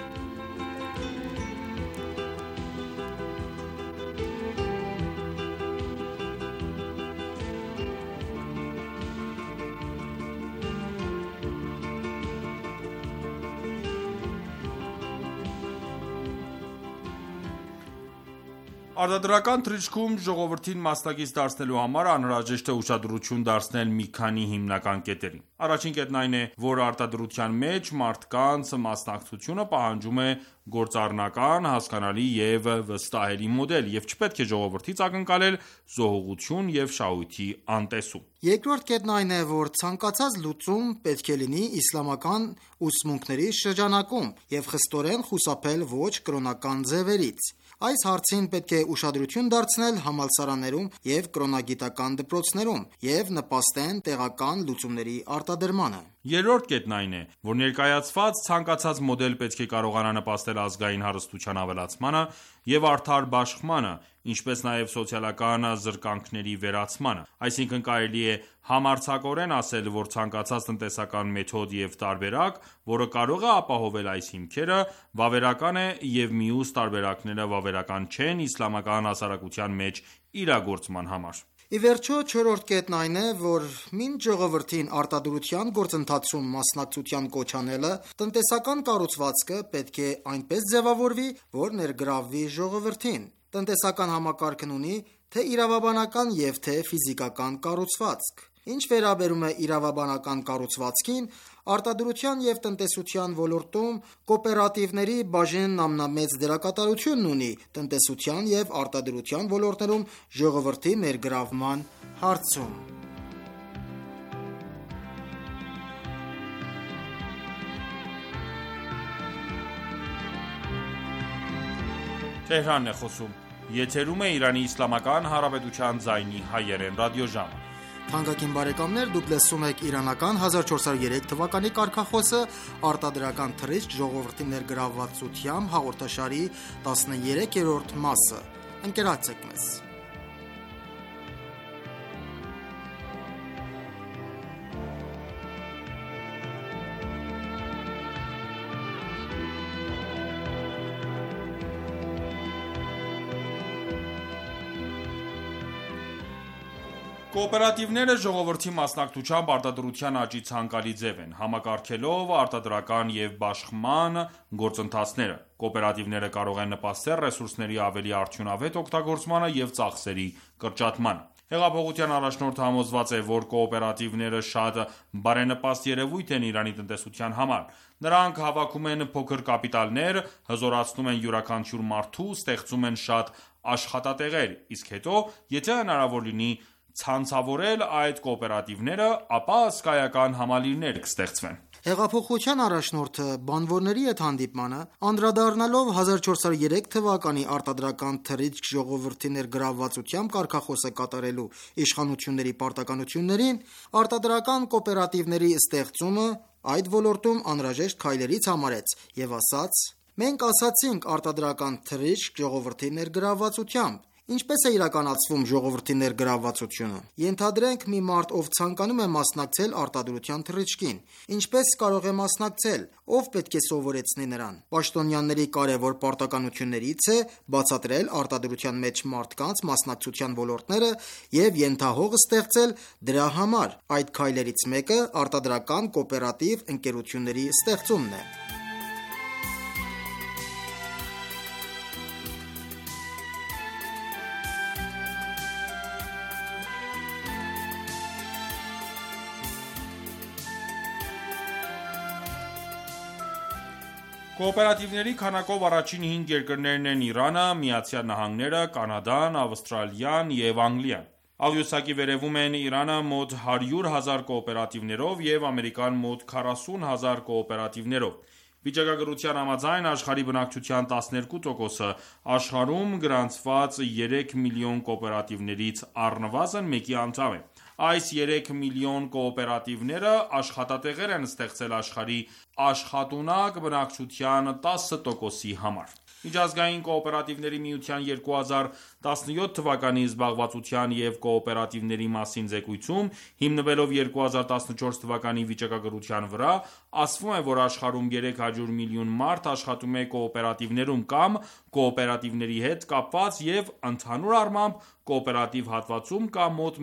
Արտադրական թռիչքում ժողովրդին մասնակից դարձնելու համար անհրաժեշտ է ուշադրություն դարձնել մի քանի հիմնական կետերի։ Առաջին կետն այն է, որ արտադրության մեջ մարդկանց մասնակցությունը պահանջում է գործառնական, հասկանալի եւ վստահելի մոդել եւ չպետք է ժողովրդից ակնկալել զոհողություն եւ շահույթի անտեսում։ Երկրորդ կետն այն է, որ ցանկացած լուծում պետք է լինի իսլամական ուսմունքների շրջանակում եւ խստորեն խուսափել ոչ կրոնական ձևերից։ Այս հարցին պետք է ուշադրություն դարձնել համալսարաններում եւ կրոնագիտական դպրոցներում եւ նպաստեն տեղական լուծումների արտադրմանը։ Երրորդ կետն այն է, որ ներկայացված ցանկացած մոդել պետք է կարողանա նպաստել ազգային հարստության ավելացմանը եւ արդար բաշխմանը, ինչպես նաեւ սոցիալական զրկանքների վերացմանը։ Այսինքն կարելի է համարձակորեն ասել, որ ցանկացած տնտեսական մեթոդ եւ տարբերակ, որը կարող է ապահովել այս հիմքերը, վավերական է եւ մյուս տարբերակները վավերական չեն իսլամական հասարակության մեջ իրագործման համար։ Ի վերջո, չորրորդ կետն այն է, որ մինչ ժողովրդին արտադրության գործընթացում մասնակցության կոչ անելը, տնտեսական կառուցվածքը պետք է այնպես ձևավորվի, որ ներգրավվի ժողովրդին։ Տնտեսական համակարգն ունի թե իրավաբանական եւ թե ֆիզիկական կառուցվածք։ Ինչ վերաբերում է իրավաբանական կառուցվածքին, արտադրության եւ տնտեսության ոլորտում կոոպերատիվների բաժինն ամենամեծ դերակատարությունն ունի տնտեսության եւ արտադրության ոլորտներում ժողովրդի ներգրավման հարցում։ Թեհրանն է խոսում։ Եթերում է Իրանի Իսլամական Հանրապետության ձայնի հայերեն ռադիոժամը։ Թանկագին բարեկամներ, դուք լսում եք իրանական 1403 թվականի կարգախոսը արտադրական թռիչք ժողովրդի ներգրավվածությամբ հաղորդաշարի 13-րդ մասը։ Ընկերակցեք մեզ։ Կոոպերատիվները ժողովրդի մասնակցությամբ արտադրության աճի ցանկալի ձև են, համակարգելով արտադրական և բաշխման գործընթացները։ Կոոպերատիվները կարող են նպաստել ռեսուրսների ավելի արդյունավետ օգտագործմանը և ծախսերի կրճատմանը։ Հեղափոխության առաջնորդը համոզված է, որ կոոպերատիվները շատ բարենպաստ երևույթ են Իրանի տնտեսության համար։ Նրանք հավաքում են փոքր կապիտալներ, հզորացնում են յուրաքանչյուր մարդու, ստեղծում են շատ աշխատատեղեր, իսկ հետո, եթե հնարավոր լինի ցանցավորել այդ կոոպերատիվները, ապա հսկայական համալիրներ կստեղծվեն։ Հեղափոխության առաջնորդը բանվորների հետ հանդիպմանը, անդրադառնալով 1403 թվականի արտադրական թռիչք ժողովրդի ներգրավվածությամբ կարգախոսը կատարելու իշխանությունների պարտականություններին, արտադրական կոոպերատիվների ստեղծումը այդ ոլորտում անհրաժեշտ քայլերից համարեց եւ ասաց. «Մենք ասացինք արտադրական թռիչք ժողովրդի ներգրավվածությամբ։ Ինչպես է իրականացվում ժողովրդի ներգրավվածությունը։ Ենթադրենք մի մարդ, ով ցանկանում է մասնակցել արտադրության թռիչքին։ Ինչպես կարող է մասնակցել, ով պետք է սովորեցնի նրան։ Պաշտոնյաների կարևոր պարտականություններից է բացատրել արտադրության մեջ մարդկանց մասնակցության ոլորտները եւ ենթահող ստեղծել դրա համար։ Այդ քայլերից մեկը արտադրական կոոպերատիվ ընկերությունների ստեղծումն է»։ Կոոպերատիվների քանակով առաջին 5 երկրներն են Իրանը, Միացյալ Նահանգները, Կանադան, Ավստրալիան եւ Անգլիան։ Աղյուսակի վերևում են Իրանը մոտ 100,000 կոոպերատիվներով եւ Ամերիկան մոտ 40,000 կոոպերատիվներով։ Վիճակագրության համաձայն աշխարհի բնակչության 12%-ը աշխարհում գրանցված 3 միլիոն կոոպերատիվներից առնվազն մեկի անդամ է։ Այս 3 միլիոն կոոպերատիվները աշխատատեղեր են ստեղծել աշխարհի աշխատունակ բնակչության 10%-ի համար։ Միջազգային կոոպերատիվների միության 2017 թվականի զբաղվածության և կոոպերատիվների մասին զեկույցում, հիմնվելով 2014 թվականի վիճակագրության վրա, ասվում է, որ աշխարհում 300 միլիոն մարդ աշխատում է կոոպերատիվներում կամ կոոպերատիվների հետ կապված և ընդհանուր առմամբ կոոպերատիվ հատվածում կա մոտ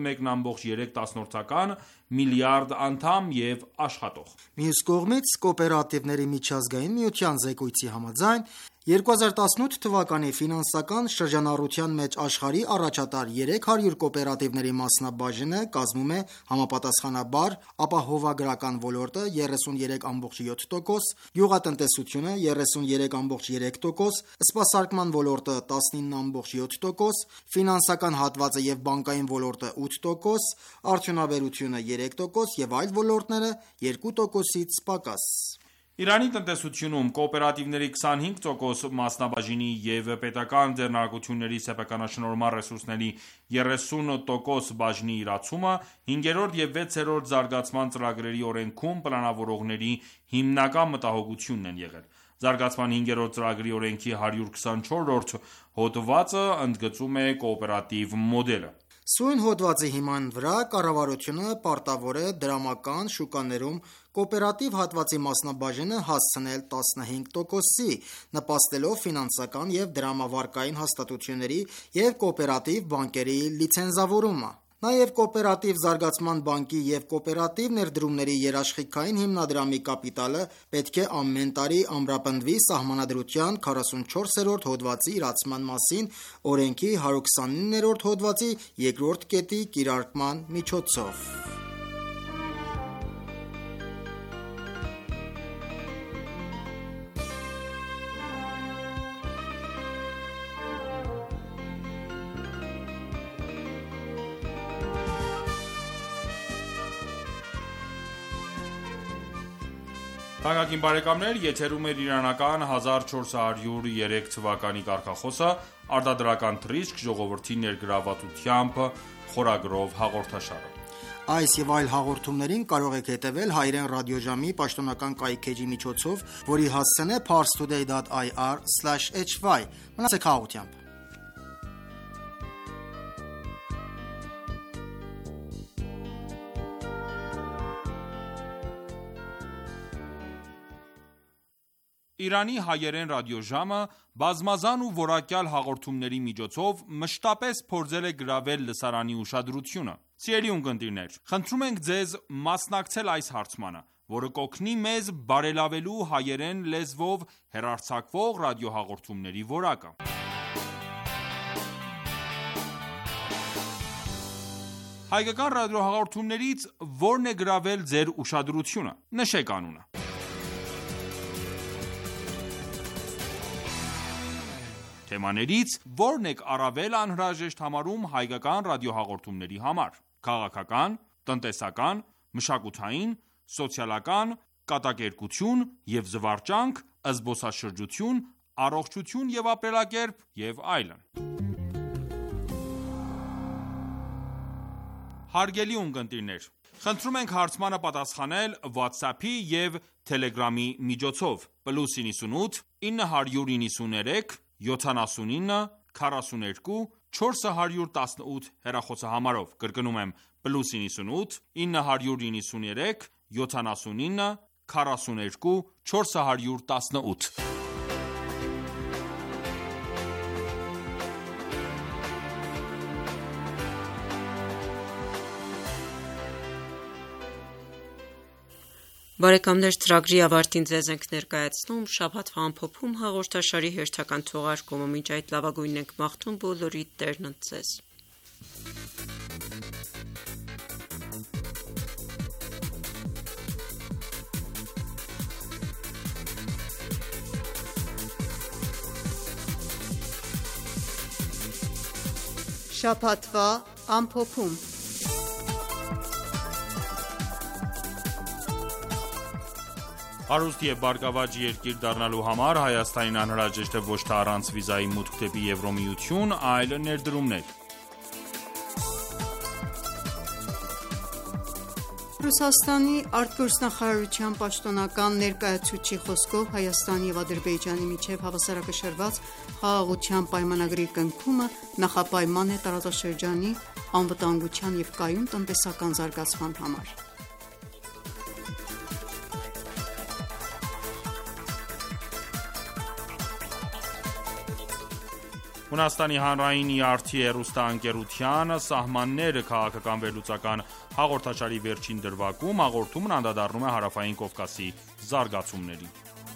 1,3 միլիարդ անդամ և աշխատող։ Մյուս կողմից, կոոպերատիվների միջազգային միության զեկույցի համաձայն 2018 թվականի ֆինանսական շրջանառության մեջ աշխարհի առաջատար 300 կոոպերատիվների մասնաբաժինը կազմում է համապատասխանաբար ապահովագրական ոլորտը 33,7%, գյուղատնտեսությունը 33,3%, սպասարկման ոլորտը 19,7%, ֆինանսական հատվածը և բանկային ոլորտը 8%, արդյունաբերությունը 3% և այլ ոլորտները 2%-ից պակաս։ Իրանի տնտեսությունում կոոպերատիվների 25% մասնաբաժինի և պետական ձեռնարկությունների սեփականաշնորհման ռեսուրսների 30% բաժնի իրացումը 5-րդ և 6-րդ զարգացման ծրագրերի օրենքում պլանավորողների հիմնական մտահոգությունն են եղել։ Զարգացման 5-րդ ծրագրի օրենքի 124-րդ հոդվածը ընդգծում է կոոպերատիվ մոդելը։ Սույն հոդվածի հիման վրա կառավարությունը պարտավոր է դրամական շուկաներում կոոպերատիվ հատվածի մասնաբաժինը հասցնել 15%-ի, նպաստելով ֆինանսական և դրամավարկային հաստատությունների և կոոպերատիվ բանկերի լիցենզավորումը։ Նաև կոոպերատիվ զարգացման բանկի և կոոպերատիվ ներդրումների երաշխիքային հիմնադրամի կապիտալը պետք է ամեն տարի ամրապնդվի Սահմանադրության 44-րդ հոդվածի իրացման մասին օրենքի 129-րդ հոդվածի 2-րդ կետի կիրարկման միջոցով։ Թանկագին բարեկամներ, եթերում է իրանական 1403 թվականի կարգախոսը, արտադրական թռիչք ժողովրդի ներգրավվածությամբ խորագրով հաղորդաշարը։ Այս եւ այլ հաղորդումներին կարող եք հետևել Հայերեն ռադիոժամի պաշտոնական կայքէջի միջոցով, որի հասցեն է parstoday.ir/hy։ Մնացեք հաղորդությամբ։ Իրանի հայերեն ռադիոժամը բազմազան ու որակյալ հաղորդումների միջոցով մշտապես փորձել է գրավել լսարանի ուշադրությունը։ Սիրելի ունկնդիրներ, խնդրում ենք ձեզ մասնակցել այս հարցմանը, որը կօգնի մեզ բարելավելու հայերեն լեզվով հեռարձակվող ռադիոհաղորդումների որակը։ Հայկական ռադիոհաղորդումներից ո՞րն է գրավել ձեր ուշադրությունը։ Նշեք անունը։ Թեմաներից ո՞րն եք առավել անհրաժեշտ համարում հայկական ռադիոհաղորդումների համար։ Քաղաքական, տնտեսական, մշակութային, սոցիալական, կատակերգություն և զվարճանք, զբոսաշրջություն, առողջություն և ապրելակերպ և այլն։ Հարգելի ունկնդիրներ, խնդրում ենք հարցմանը պատասխանել WhatsApp-ի և Telegram-ի միջոցով +98 993 79 42 418 հեռախոսահամարով։ Կրկնում եմ +98 993 79 42 418։ Բարեկամներ, ծրագրի ավարտին ձեզ ենք ներկայացնում շաբաթվա ամփոփում հաղորդաշարի հերթական թողարկումը։ Մինչ այդ լավագույնն ենք մաղթում բոլորի Տերն ընդ ձեզ։ Շաբաթվա ամփոփում։ Հարուստ և բարգավաճ երկիր դառնալու համար Հայաստանին անհրաժեշտ է ոչ թե առանց վիզայի մուտք դեպի Եվրամիություն, այլ ներդրումներ։ Ռուսաստանի արտգործնախարարության պաշտոնական ներկայացուցչի խոսքով Հայաստանի և Ադրբեջանի միջև հավասարակշռված խաղաղության պայմանագրի կնքումը նախապայման է տարածաշրջանի անվտանգության և կայուն տնտեսական զարգացման համար։ Հունաստանի հանրային իարթի հեռուստաընկերության «Սահմանները» քաղաքական վերլուծական հաղորդաշարի վերջին դրվագում հաղորդումն անդրադառնում է Հարավային Կովկասի զարգացումներին։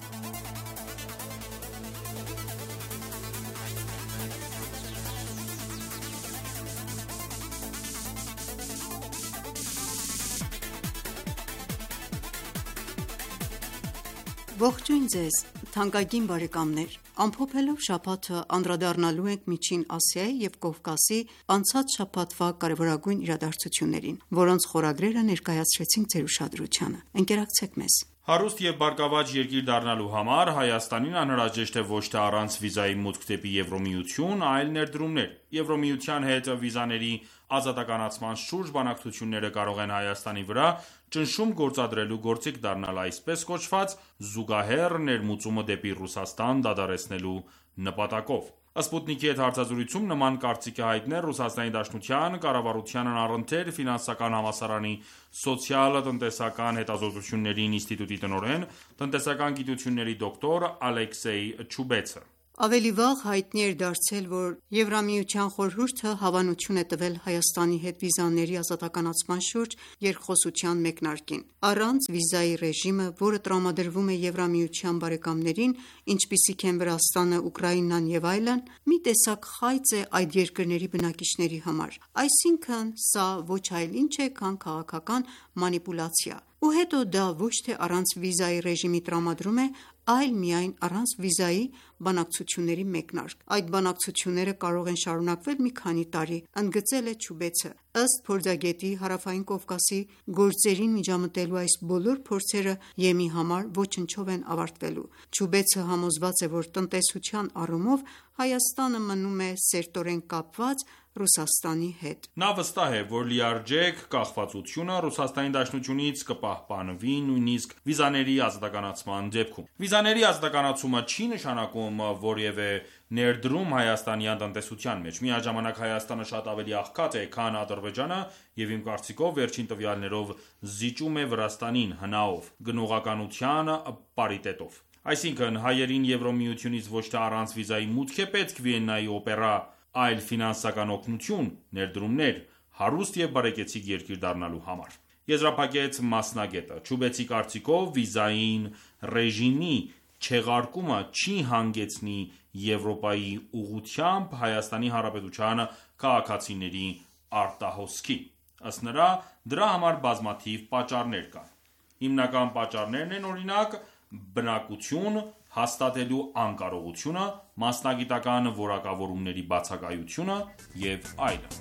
Ողջույն ձեզ թանկագին բարեկամներ, ամփոփելով շաբաթը անդրադառնալու ենք Միջին Ասիայի և Կովկասի անցած շաբաթվա կարևորագույն իրադարձություններին, որոնց խորագրերը ներկայացրեցինք ձեր ուշադրությանը։ Ընկերակցեք մեզ։ Հարուստ և բարգավաճ երկիր դառնալու համար Հայաստանին անհրաժեշտ է ոչ թե առանց վիզայի մուտք դեպի Եվրամիություն, այլ ներդրումներ։ Եվրամիության հետ վիզաների ազատականացման շուրջ բանակցությունները կարող են Հայաստանի վրա ճնշում գործադրելու գործիք դառնալ, այսպես կոչված զուգահեռ ներմուծումը դեպի Ռուսաստան դադարեցնելու նպատակով։ Սպուտնիկի հետ հարցազրույցում նման կարծիք է հայտնել Ռուսաստանի Դաշնության կառավարությանն առընթեր ֆինանսական համալսարանի սոցիալ-տնտեսական հետազոտությունների ինստիտուտի տնօրեն, տնտեսական գիտությունների դոկտոր Ալեքսեյ Չուբեցը։ Ավելի վաղ հայտնի էր դարձել, որ Եվրամիության խորհուրդը հավանություն է տվել Հայաստանի հետ վիզաների ազատականացման շուրջ երկխոսության մեկնարկին։ Առանց վիզայի ռեժիմը, որը տրամադրվում է Եվրամիության բարեկամներին, ինչպիսիք են Վրաստանը, Ուկրաինան և այլն, մի տեսակ խայծ է այդ երկրների բնակիչների համար։ Այսինքն, սա ոչ այլ ինչ է, քան քաղաքական մանիպուլյացիա։ Ու հետո դա ոչ թե առանց վիզայի ռեժիմի տրամադրում է, այլ միայն առանց վիզայի բանակցությունների մեկնարկ։ Այդ բանակցությունները կարող են շարունակվել մի քանի տարի, ընդգծել է Չուբեցը։ Ըստ փորձագետի, Հարավային Կովկասի գործերին միջամտելու այս բոլոր փորձերը Եմի համար ոչնչով են ավարտվելու։ Չուբեցը համոզված է, որ տնտեսության առումով Հայաստանը մնում է սերտորեն կապված Ռուսաստանի հետ։ Նա վստահ է, որ լիարժեք կախվածությունը Ռուսաստանի Դաշնությունից կպահպանվի նույնիսկ վիզաների ազատականացման դեպքում։ Վիզաների ազատականացումը չի նշանակում որևէ ներդրում հայաստանյան տնտեսության մեջ։ Միաժամանակ Հայաստանը շատ ավելի աղքատ է, քան Ադրբեջանը և իմ կարծիքով վերջին տվյալներով զիջում է Վրաստանին հնաով, գնողականության պարիտետով։ Այսինքն հայերին Եվրամիությունից ոչ թե առանց վիզայի մուտք է պետք Վիեննայի օպերա, այլ ֆինանսական օգնություն, ներդրումներ, հարուստ և բարեկեցիկ երկիր դառնալու համար։ Եզրափակեց մասնագետը։ Չուբեցի կարծիքով վիզային ռեժիմի չեղարկումը չի հանգեցնի Եվրոպայի ուղղությամբ Հայաստանի Հանրապետության քաղաքացիների արտահոսքի։ Ըստ նրա, դրա համար բազմաթիվ պատճառներ կան։ Հիմնական պատճառներն են օրինակ բնակություն հաստատելու անկարողությունը, մասնագիտական որակավորումների բացակայությունը և այլն։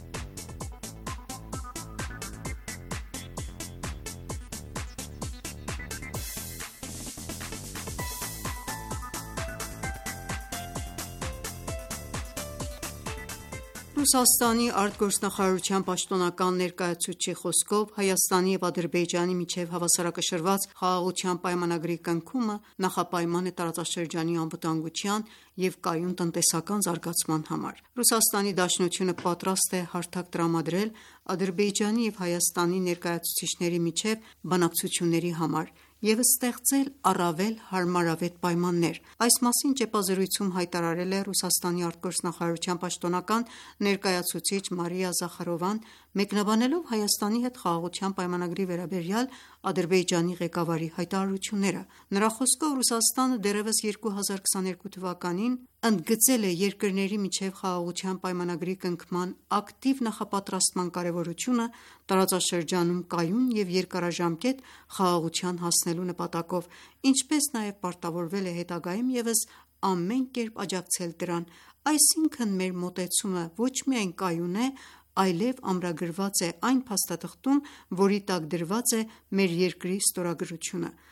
Ռուսաստանի արտգործնախարարության պաշտոնական ներկայացուցչի խոսքով Հայաստանի և Ադրբեջանի միջև հավասարակշռված խաղաղության պայմանագրի կնքումը նախապայման է տարածաշրջանի անվտանգության և կայուն տնտեսական զարգացման համար։ Ռուսաստանի Դաշնությունը պատրաստ է հարթակ տրամադրել Ադրբեջանի և Հայաստանի ներկայացուցիչների միջև բանակցությունների համար և ստեղծել առավել հարմարավետ պայմաններ։ Այս մասին ճեպազրույցում հայտարարել է Ռուսաստանի արտգործնախարարության պաշտոնական ներկայացուցիչ Մարիա Զախարովան, մեկնաբանելով Հայաստանի հետ խաղաղության պայմանագրի վերաբերյալ Ադրբեջանի ղեկավարի հայտարարությունները։ Նրա խոսքով Ռուսաստանը դեռևս 2022 թվականին ընդգծել է երկրների միջև խաղաղության պայմանագրի կնքման ակտիվ նախապատրաստման կարևորությունը տարածաշրջանում կայուն և երկարաժամկետ խաղաղության հասնելու նպատակով, ինչպես նաև պարտավորվել է հետագայում ևս ամեն կերպ աջակցել դրան։ Այսինքն մեր մոտեցումը ոչ միայն կայուն է, այլև ամրագրված է այն փաստաթղթում, որի տակ դրված է մեր երկրի ստորագրությունը։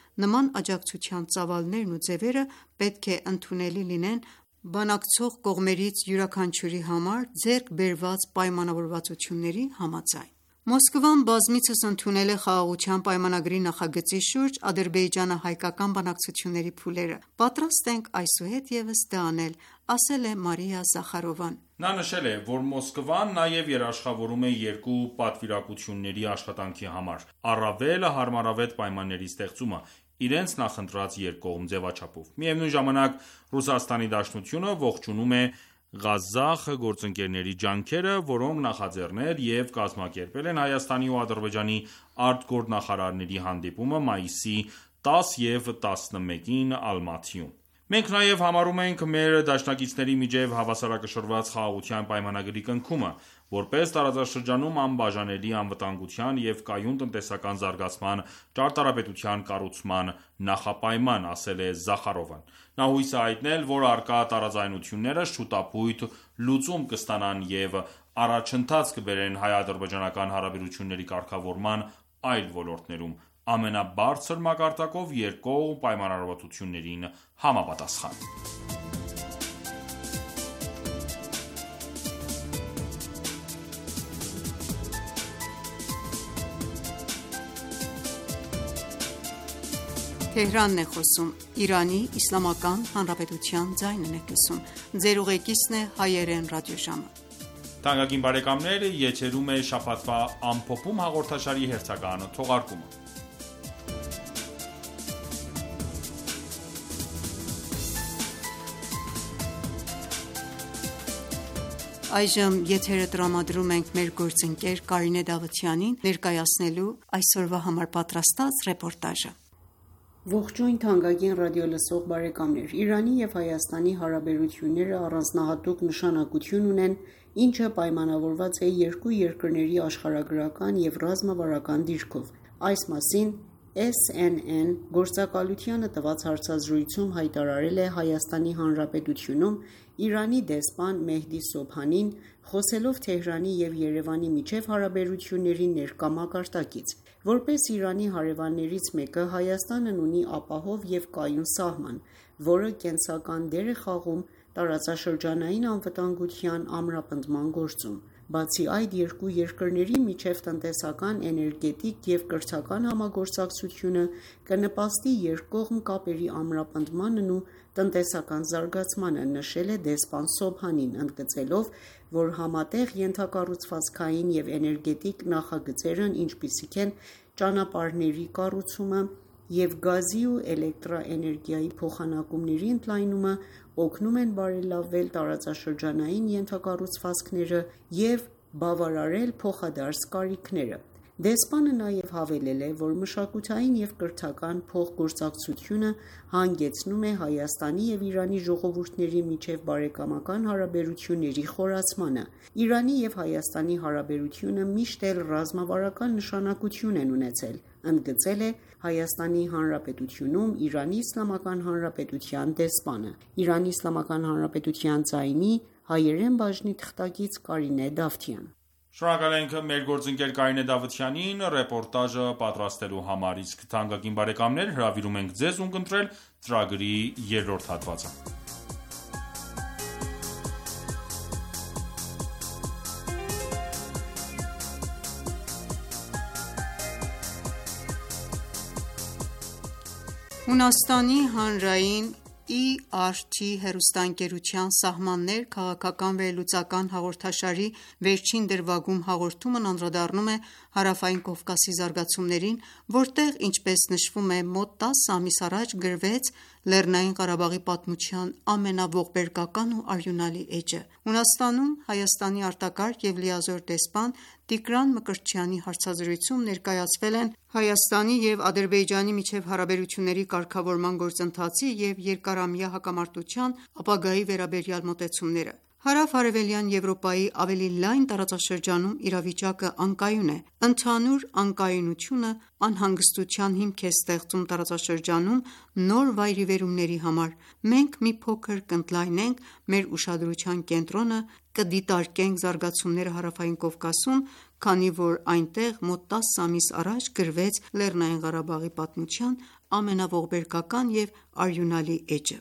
Նման աջակցության ծավալներն ու ձևերը պետք է ընդունելի լինեն բանակցող կողմերից յուրաքանչյուրի համար ձեռք բերված պայմանավորվածությունների համաձայն: Մոսկվան բազմիցս ընդունել է Խաղաղության պայմանագրի նախագծի շուրջ Ադրբեջանը հայկական բանակցությունների փուլերը: Պատրաստ ենք այսուհետ ևս դա անել, ասել է Մարիա Զախարովան: Նա նշել է, որ Մոսկվան նաև երաշխավորում է երկու պատվիրակությունների աշխատանքի համար առավել հարմարավետ պայմանների ստեղծումը՝ իրենց նախընտրած երկկողմ ձևաչափով: Միևնույն ժամանակ, Ռուսաստանի Դաշնությունը ողջունում է ղազախ գործընկերների ջանքերը, որոնք նախաձեռնել և կազմակերպել են Հայաստանի ու Ադրբեջանի արտգործնախարարների հանդիպումը մայիսի 10 և 11-ին Ալմաթիում: Մենք նաև համարում ենք մեր դաշնակիցների միջև հավասարակշռված խաղաղության պայմանագրի կնքումը, որպես տարածաշրջանում անբաժանելի անվտանգության և կայուն տնտեսական զարգացման ճարտարապետության կառուցման նախապայման, ասել է Զախարովան: Նա հույս է հայտնել, որ առկա տարաձայնությունները շուտապույտ լուծում կստանան և առաջընթաց կբերեն հայ-ադրբեջանական հարաբերությունների կարգավորման այլ ոլորտներում, ամենաբարձր մակարդակով երկկողմ պայմանավորվածություններին համապատասխան: Այժմ եթերը տրամադրում ենք մեր գործընկեր Կարինե Դավթյանին ներկայացնելու այսօրվա համար պատրաստած ռեպորտաժը: Ողջույն թանկագին ռադիոլսող բարեկամներ: Իրանի և Հայաստանի հարաբերությունները առանձնահատուկ նշանակություն ունեն, ինչը պայմանավորված է երկու երկրների աշխարհագրական և ռազմավարական դիրքով: Այս մասին SNN գործակալությանը տված հարցազրույցում հայտարարել է Հայաստանի Հանրապետությունում Իրանի դեսպան Մեհդի Սոբհանին՝ խոսելով Թեհրանի և Երևանի միջև հարաբերությունների ներկա մակարդակից: Որպես Իրանի հարևաններից մեկը, Հայաստանն ունի ապահով և կայուն սահման, որը կենսական դեր է խաղում տարածաշրջանային անվտանգության ամրապնդման գործում: Բացի այդ, երկու երկրների միջև տնտեսական, էներգետիկ և կրթական համագործակցությունը կնպաստի երկկողմ կապերի ամրապնդմանն ու տնտեսական զարգացմանը, նշել է դեսպան Սոբհանին, ընդգծելով, որ համատեղ ենթակառուցվածքային և էներգետիկ նախագծերն ինչպիսիք են ճանապարհների կառուցումը և գազի ու էլեկտրաէներգիայի փոխանակումների ընդլայնումը, օգնում են բարելավել տարածաշրջանային ենթակառուցվածքները և բավարարել փոխադարձ կարիքները: Դեսպանը նաև հավելել է, որ մշակութային և կրթական փոխգործակցությունը հանգեցնում է Հայաստանի և Իրանի ժողովուրդների միջև բարեկամական հարաբերությունների խորացմանը: Իրանի և Հայաստանի հարաբերությունը միշտ էլ ռազմավարական նշանակություն են ունեցել, ընդգծել է Հայաստանի Հանրապետությունում Իրանի Իսլամական Հանրապետության դեսպանը: Իրանի Իսլամական Հանրապետության ձայնի հայերեն բաժնի թղթակից Կարինե Դավթյան: Շնորհակալ ենք մեր գործընկեր Կարինե Դավթյանին ռեպորտաժը պատրաստելու համար: Իսկ թանկագին բարեկամներ, հրավիրում ենք Ձեզ ունկնդրել ծրագրի երրորդ հատվածը: Հունաստանի հանրային ERT հեռուստաընկերության «Սահմաններ» քաղաքական վերլուծական հաղորդաշարի վերջին դրվագում հաղորդումն անդրադառնում է Հարավային Կովկասի զարգացումներին, որտեղ, ինչպես նշվում է, մոտ 10 ամիս առաջ գրվեց Լեռնային Ղարաբաղի պատմության ամենաողբերգական ու արյունալի էջը: Հունաստանում Հայաստանի արտակարգ և լիազոր դեսպան Տիգրան Մկրտչյանի հարցազրույցում ներկայացվել են Հայաստանի և Ադրբեջանի միջև հարաբերությունների կարգավորման գործընթացի և երկարամյա հակամարտության ապագայի վերաբերյալ մոտեցումները: Հարավ-արևելյան Եվրոպայի ավելի լայն տարածաշրջանում իրավիճակը անկայուն է: Ընդհանուր անկայունությունը անհանգստության հիմք է ստեղծում տարածաշրջանում նոր վայրիվերումների համար: Մենք մի փոքր կընդլայնենք մեր ուշադրության կենտրոնը, կդիտարկենք զարգացումները Հարավային Կովկասում, քանի որ այնտեղ մոտ 10 ամիս առաջ գրվեց Լեռնային Ղարաբաղի պատմության ամենաողբերգական եւ արյունալի էջը։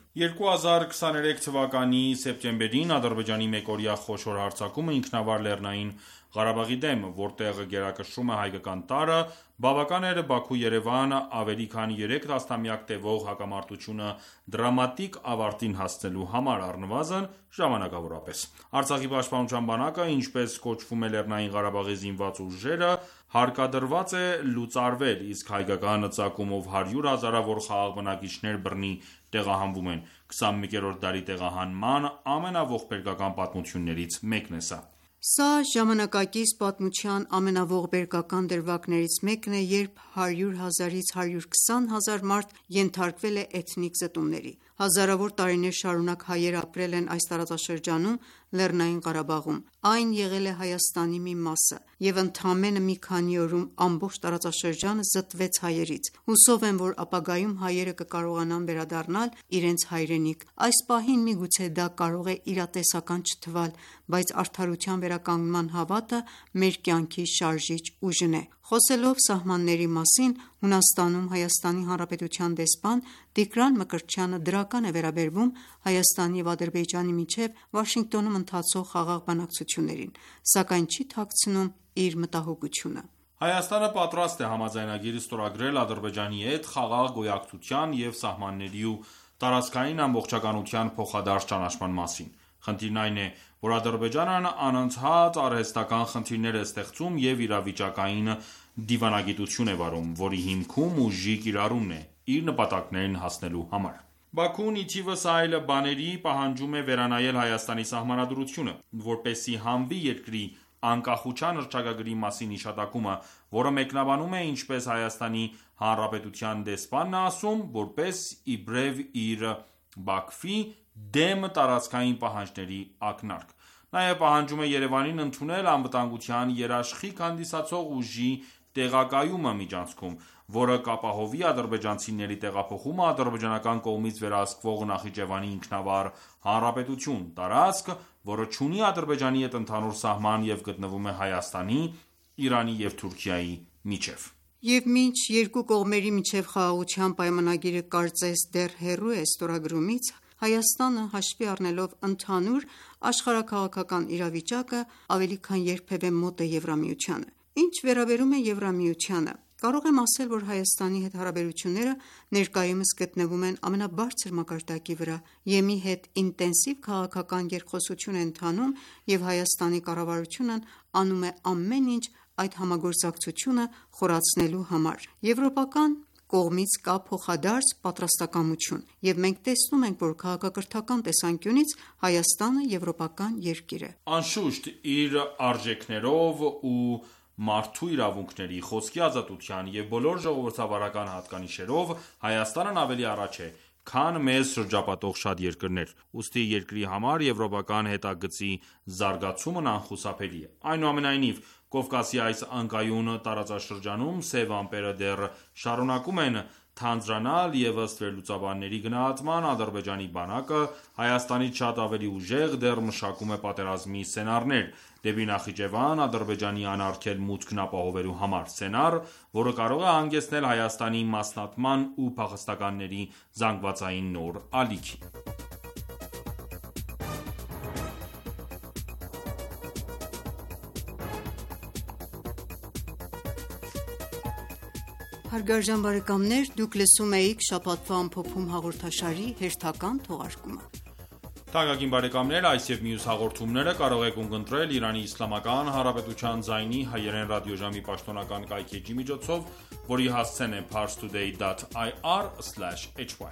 2023 թվականի սեպտեմբերին Ադրբեջանի մեկօրյա խոշոր հարձակումը ինքնավար Լեռնային Ղարաբաղի դեմ, որտեղ գերակշռում է հայկական տարը, բավական էր Բաքու-Երևան ավելի քան 3 տասնամյակ տևող հակամարտությունը դրամատիկ ավարտին հասցնելու համար, առնվազն ժամանակավորապես։ Արցախի պաշտպանության բանակը, ինչպես կոչվում է Լեռնային Ղարաբաղի զինված ուժերը, հարկադրված է լուծարվել, իսկ հայկական ծագումով 100 հազարավոր խաղաղ բնակիչներ բռնի տեղահանվում են։ 21-րդ դարի տեղահանման ամենաողբերգական պատմություններից մեկն է սա։ Սա ժամանակակից պատմության ամենաողբերգական դրվագներից մեկն է, երբ 100,000-ից 120,000 մարդ ենթարկվել է էթնիկ զտումների։ Հազարավոր տարիներ շարունակ հայեր ապրել են այս տարածաշրջանում, Լեռնային Ղարաբաղում։ Այն եղել է Հայաստանի մի մասը, և ընդամենը մի քանի օրում ամբողջ տարածաշրջանը զտվեց հայերից։ Հուսով եմ, որ ապագայում հայերը կկարողանան վերադառնալ իրենց հայրենիք։ Այս պահին միգուցե դա կարող է իրատեսական չթվալ, բայց արդարության վերականգնման հավատը մեր կյանքի շարժիչ ուժն է։ Խոսելով սահմանների մասին, Հունաստանում Հայաստանի Հանրապետության դեսպան Տիգրան Մկրտչյանը դրական է վերաբերվում Հայաստանի և Ադրբեջանի միջև Վաշինգտոնում ընթացող խաղաղ բանակցություններին, սակայն չի թաքցնում իր մտահոգությունը։ Հայաստանը պատրաստ է համաձայնագիր ստորագրել Ադրբեջանի հետ խաղաղ գոյակցության և սահմանների ու տարածքային ամբողջականության փոխադարձ ճանաչման մասին։ Խնդիրն այն է, որ Ադրբեջանն անընդհատ արհեստական խնդիրներ է ստեղծում և իրավիճակային դիվանագիտություն է վարում, որի հիմքում ուժի կիրառումն է՝ իր նպատակներին հասնելու համար։ Բաքուն ի թիվս այլ բաների պահանջում է վերանայել Հայաստանի սահմանադրությունը, որպեսզի հանվի երկրի անկախության հռչակագրի մասին հիշատակումը, որը մեկնաբանում է, ինչպես Հայաստանի Հանրապետության դեսպանն է ասում, որպես իբրև իր Բաքվի դեմ տարածքային պահանջների ակնարկ։ Նաև պահանջում է Երևանին ընդունել անվտանգության երաշխիք հանդիսացող ուժի տեղակայումը միջանցքում, որը կապահովի ադրբեջանցիների տեղափոխումը ադրբեջանական կողմից վերահսկվող Նախիջևանի ինքնավար հանրապետություն, տարածք, որը չունի Ադրբեջանի հետ ընդհանուր սահման և գտնվում է Հայաստանի, Իրանի և Թուրքիայի միջև։ Եվ մինչ երկու կողմերի միջև խաղաղության պայմանագիրը կարծես դեռ հեռու է ստորագրումից, Հայաստանը, հաշվի առնելով ընդհանուր աշխարհաքաղաքական իրավիճակը, ավելի քան երբևէ մոտ է Եվրամիությանը։ Ինչ վերաբերում է Եվրամիությանը, կարող եմ ասել, որ Հայաստանի հետ հարաբերությունները ներկայումս գտնվում են ամենաբարձր մակարդակի վրա։ Եմի հետ ինտենսիվ քաղաքական երկխոսություն է ընթանում, և Հայաստանի կառավարությունն անում է ամեն ինչ այդ համագործակցությունը խորացնելու համար։ Եվրոպական կողմից կա փոխադարձ պատրաստակամություն, և մենք տեսնում ենք, որ քաղաքակրթական տեսանկյունից Հայաստանը եվրոպական երկիր է։ Անշուշտ, իր արժեքներով ու մարդու իրավունքների, խոսքի ազատության և բոլոր ժողովրդավարական հատկանիշերով Հայաստանն ավելի առաջ է, քան մեզ շրջապատող շատ երկրներ, ուստի երկրի համար եվրոպական հետագծի զարգացումն անխուսափելի է։ Այնուամենայնիվ, Կովկասի այս անկայուն տարածաշրջանում սև ամպերը դեռ շարունակում են թանձրանալ, և ըստ վերլուծաբանների գնահատման, Ադրբեջանի բանակը Հայաստանից շատ ավելի ուժեղ դեռ մշակում է պատերազմի սցենարներ դեպի Նախիջևան Ադրբեջանի անարգել մուտքն ապահովելու համար, սցենար, որը կարող է հանգեցնել Հայաստանի մասնատման ու փախստականների զանգվածային նոր ալիքի։ Հարգարժան բարեկամներ, դուք լսում էիք շաբաթվա ամփոփում հաղորդաշարի հերթական թողարկումը։ Թանկագին բարեկամներ, այս և մյուս հաղորդումները կարող եք ունկնդրել Իրանի Իսլամական Հանրապետության ձայնի հայերեն ռադիոժամի պաշտոնական կայքէջի միջոցով, որի հասցեն է parstoday.ir/hy։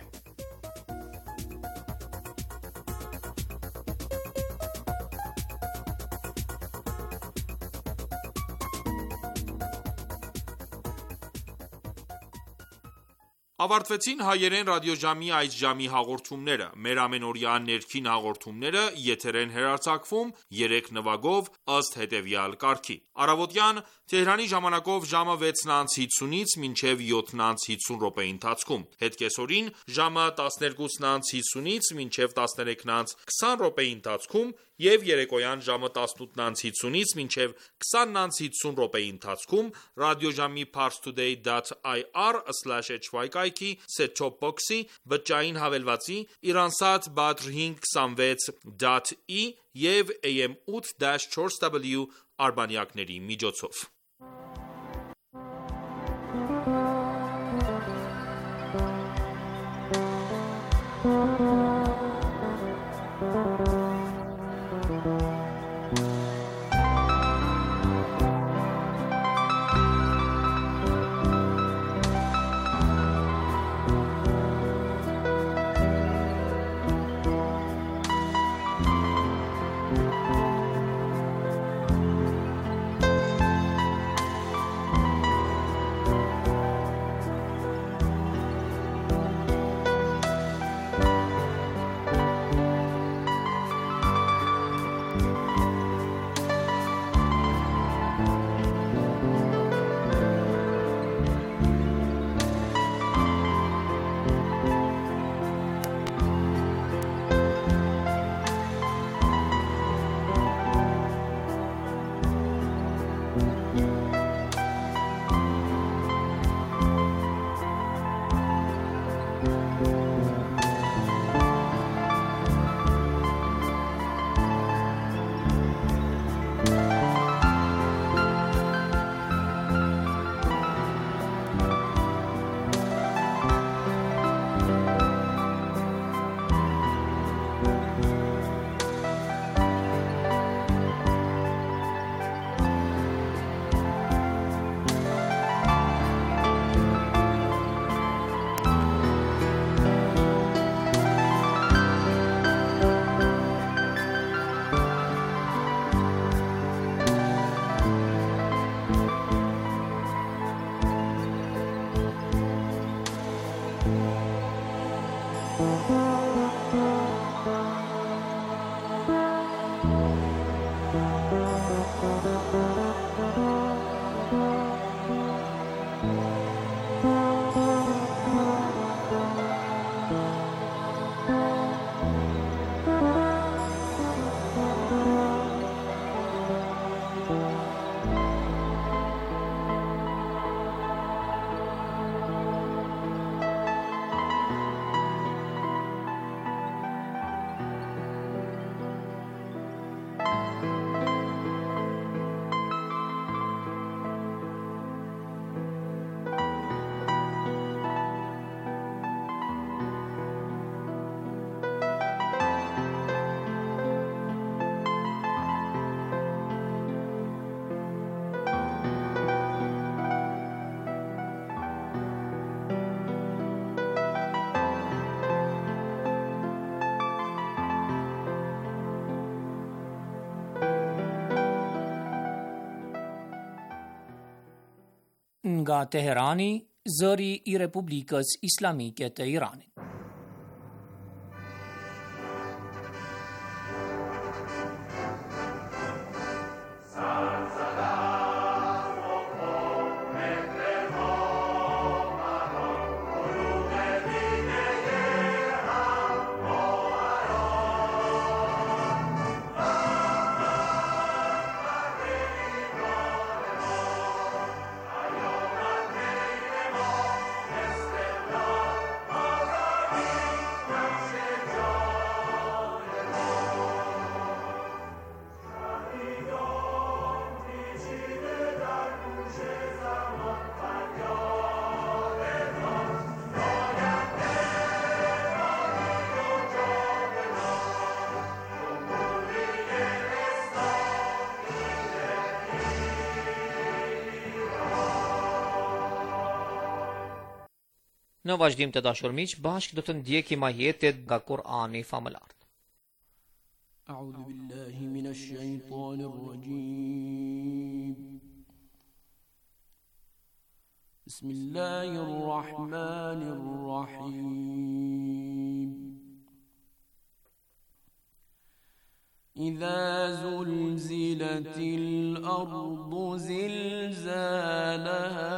Ավարտվեցին հայերեն ռադիոժամի այս ժամի հաղորդումները։ Մեր ամենօրյա ներքին հաղորդումները եթեր են հեռարձակվում 3 նվագով ըստ հետևյալ կարգի. Առավոտյան Թեհրանի ժամանակով ժամը 6:50-ից մինչև 7:50 րոպեի ընթացքում, հետ կեսօրին ժամը 12:50-ից մինչև 13:20 րոպեի ընթացքում Եվ երեկոյան ժամը 18:50-ից մինչև 20:50 րոպեի ընթացքում ռադիոժամի parstoday.ir/hy կայքի set-top box-ի բջջային հավելվածի Iransat Badr 526.e եւ AM 8-4W արբանյակների միջոցով։ Nga Teherani, zëri I Republikës Islamike të Iranit. Në vazhdim të dashur miq, bashkë do të ndjekim ajetet nga Kur'ani famëlar. A'udhu billahi minash shaitanir rajim. Bismillahir rahmanir rahim. Idha zulzilatil ardu zilzalaha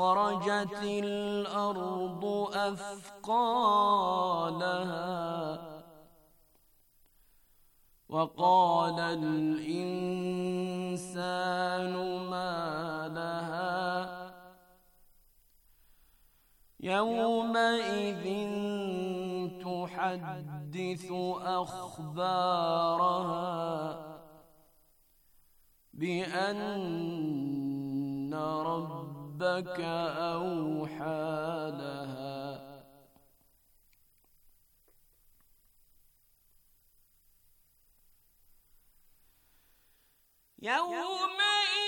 وأخرجت الأرض أثقالها وقال الإنسان ما لها يومئذ تحدث أخبارها بأن ربك أوحى لها يومئذ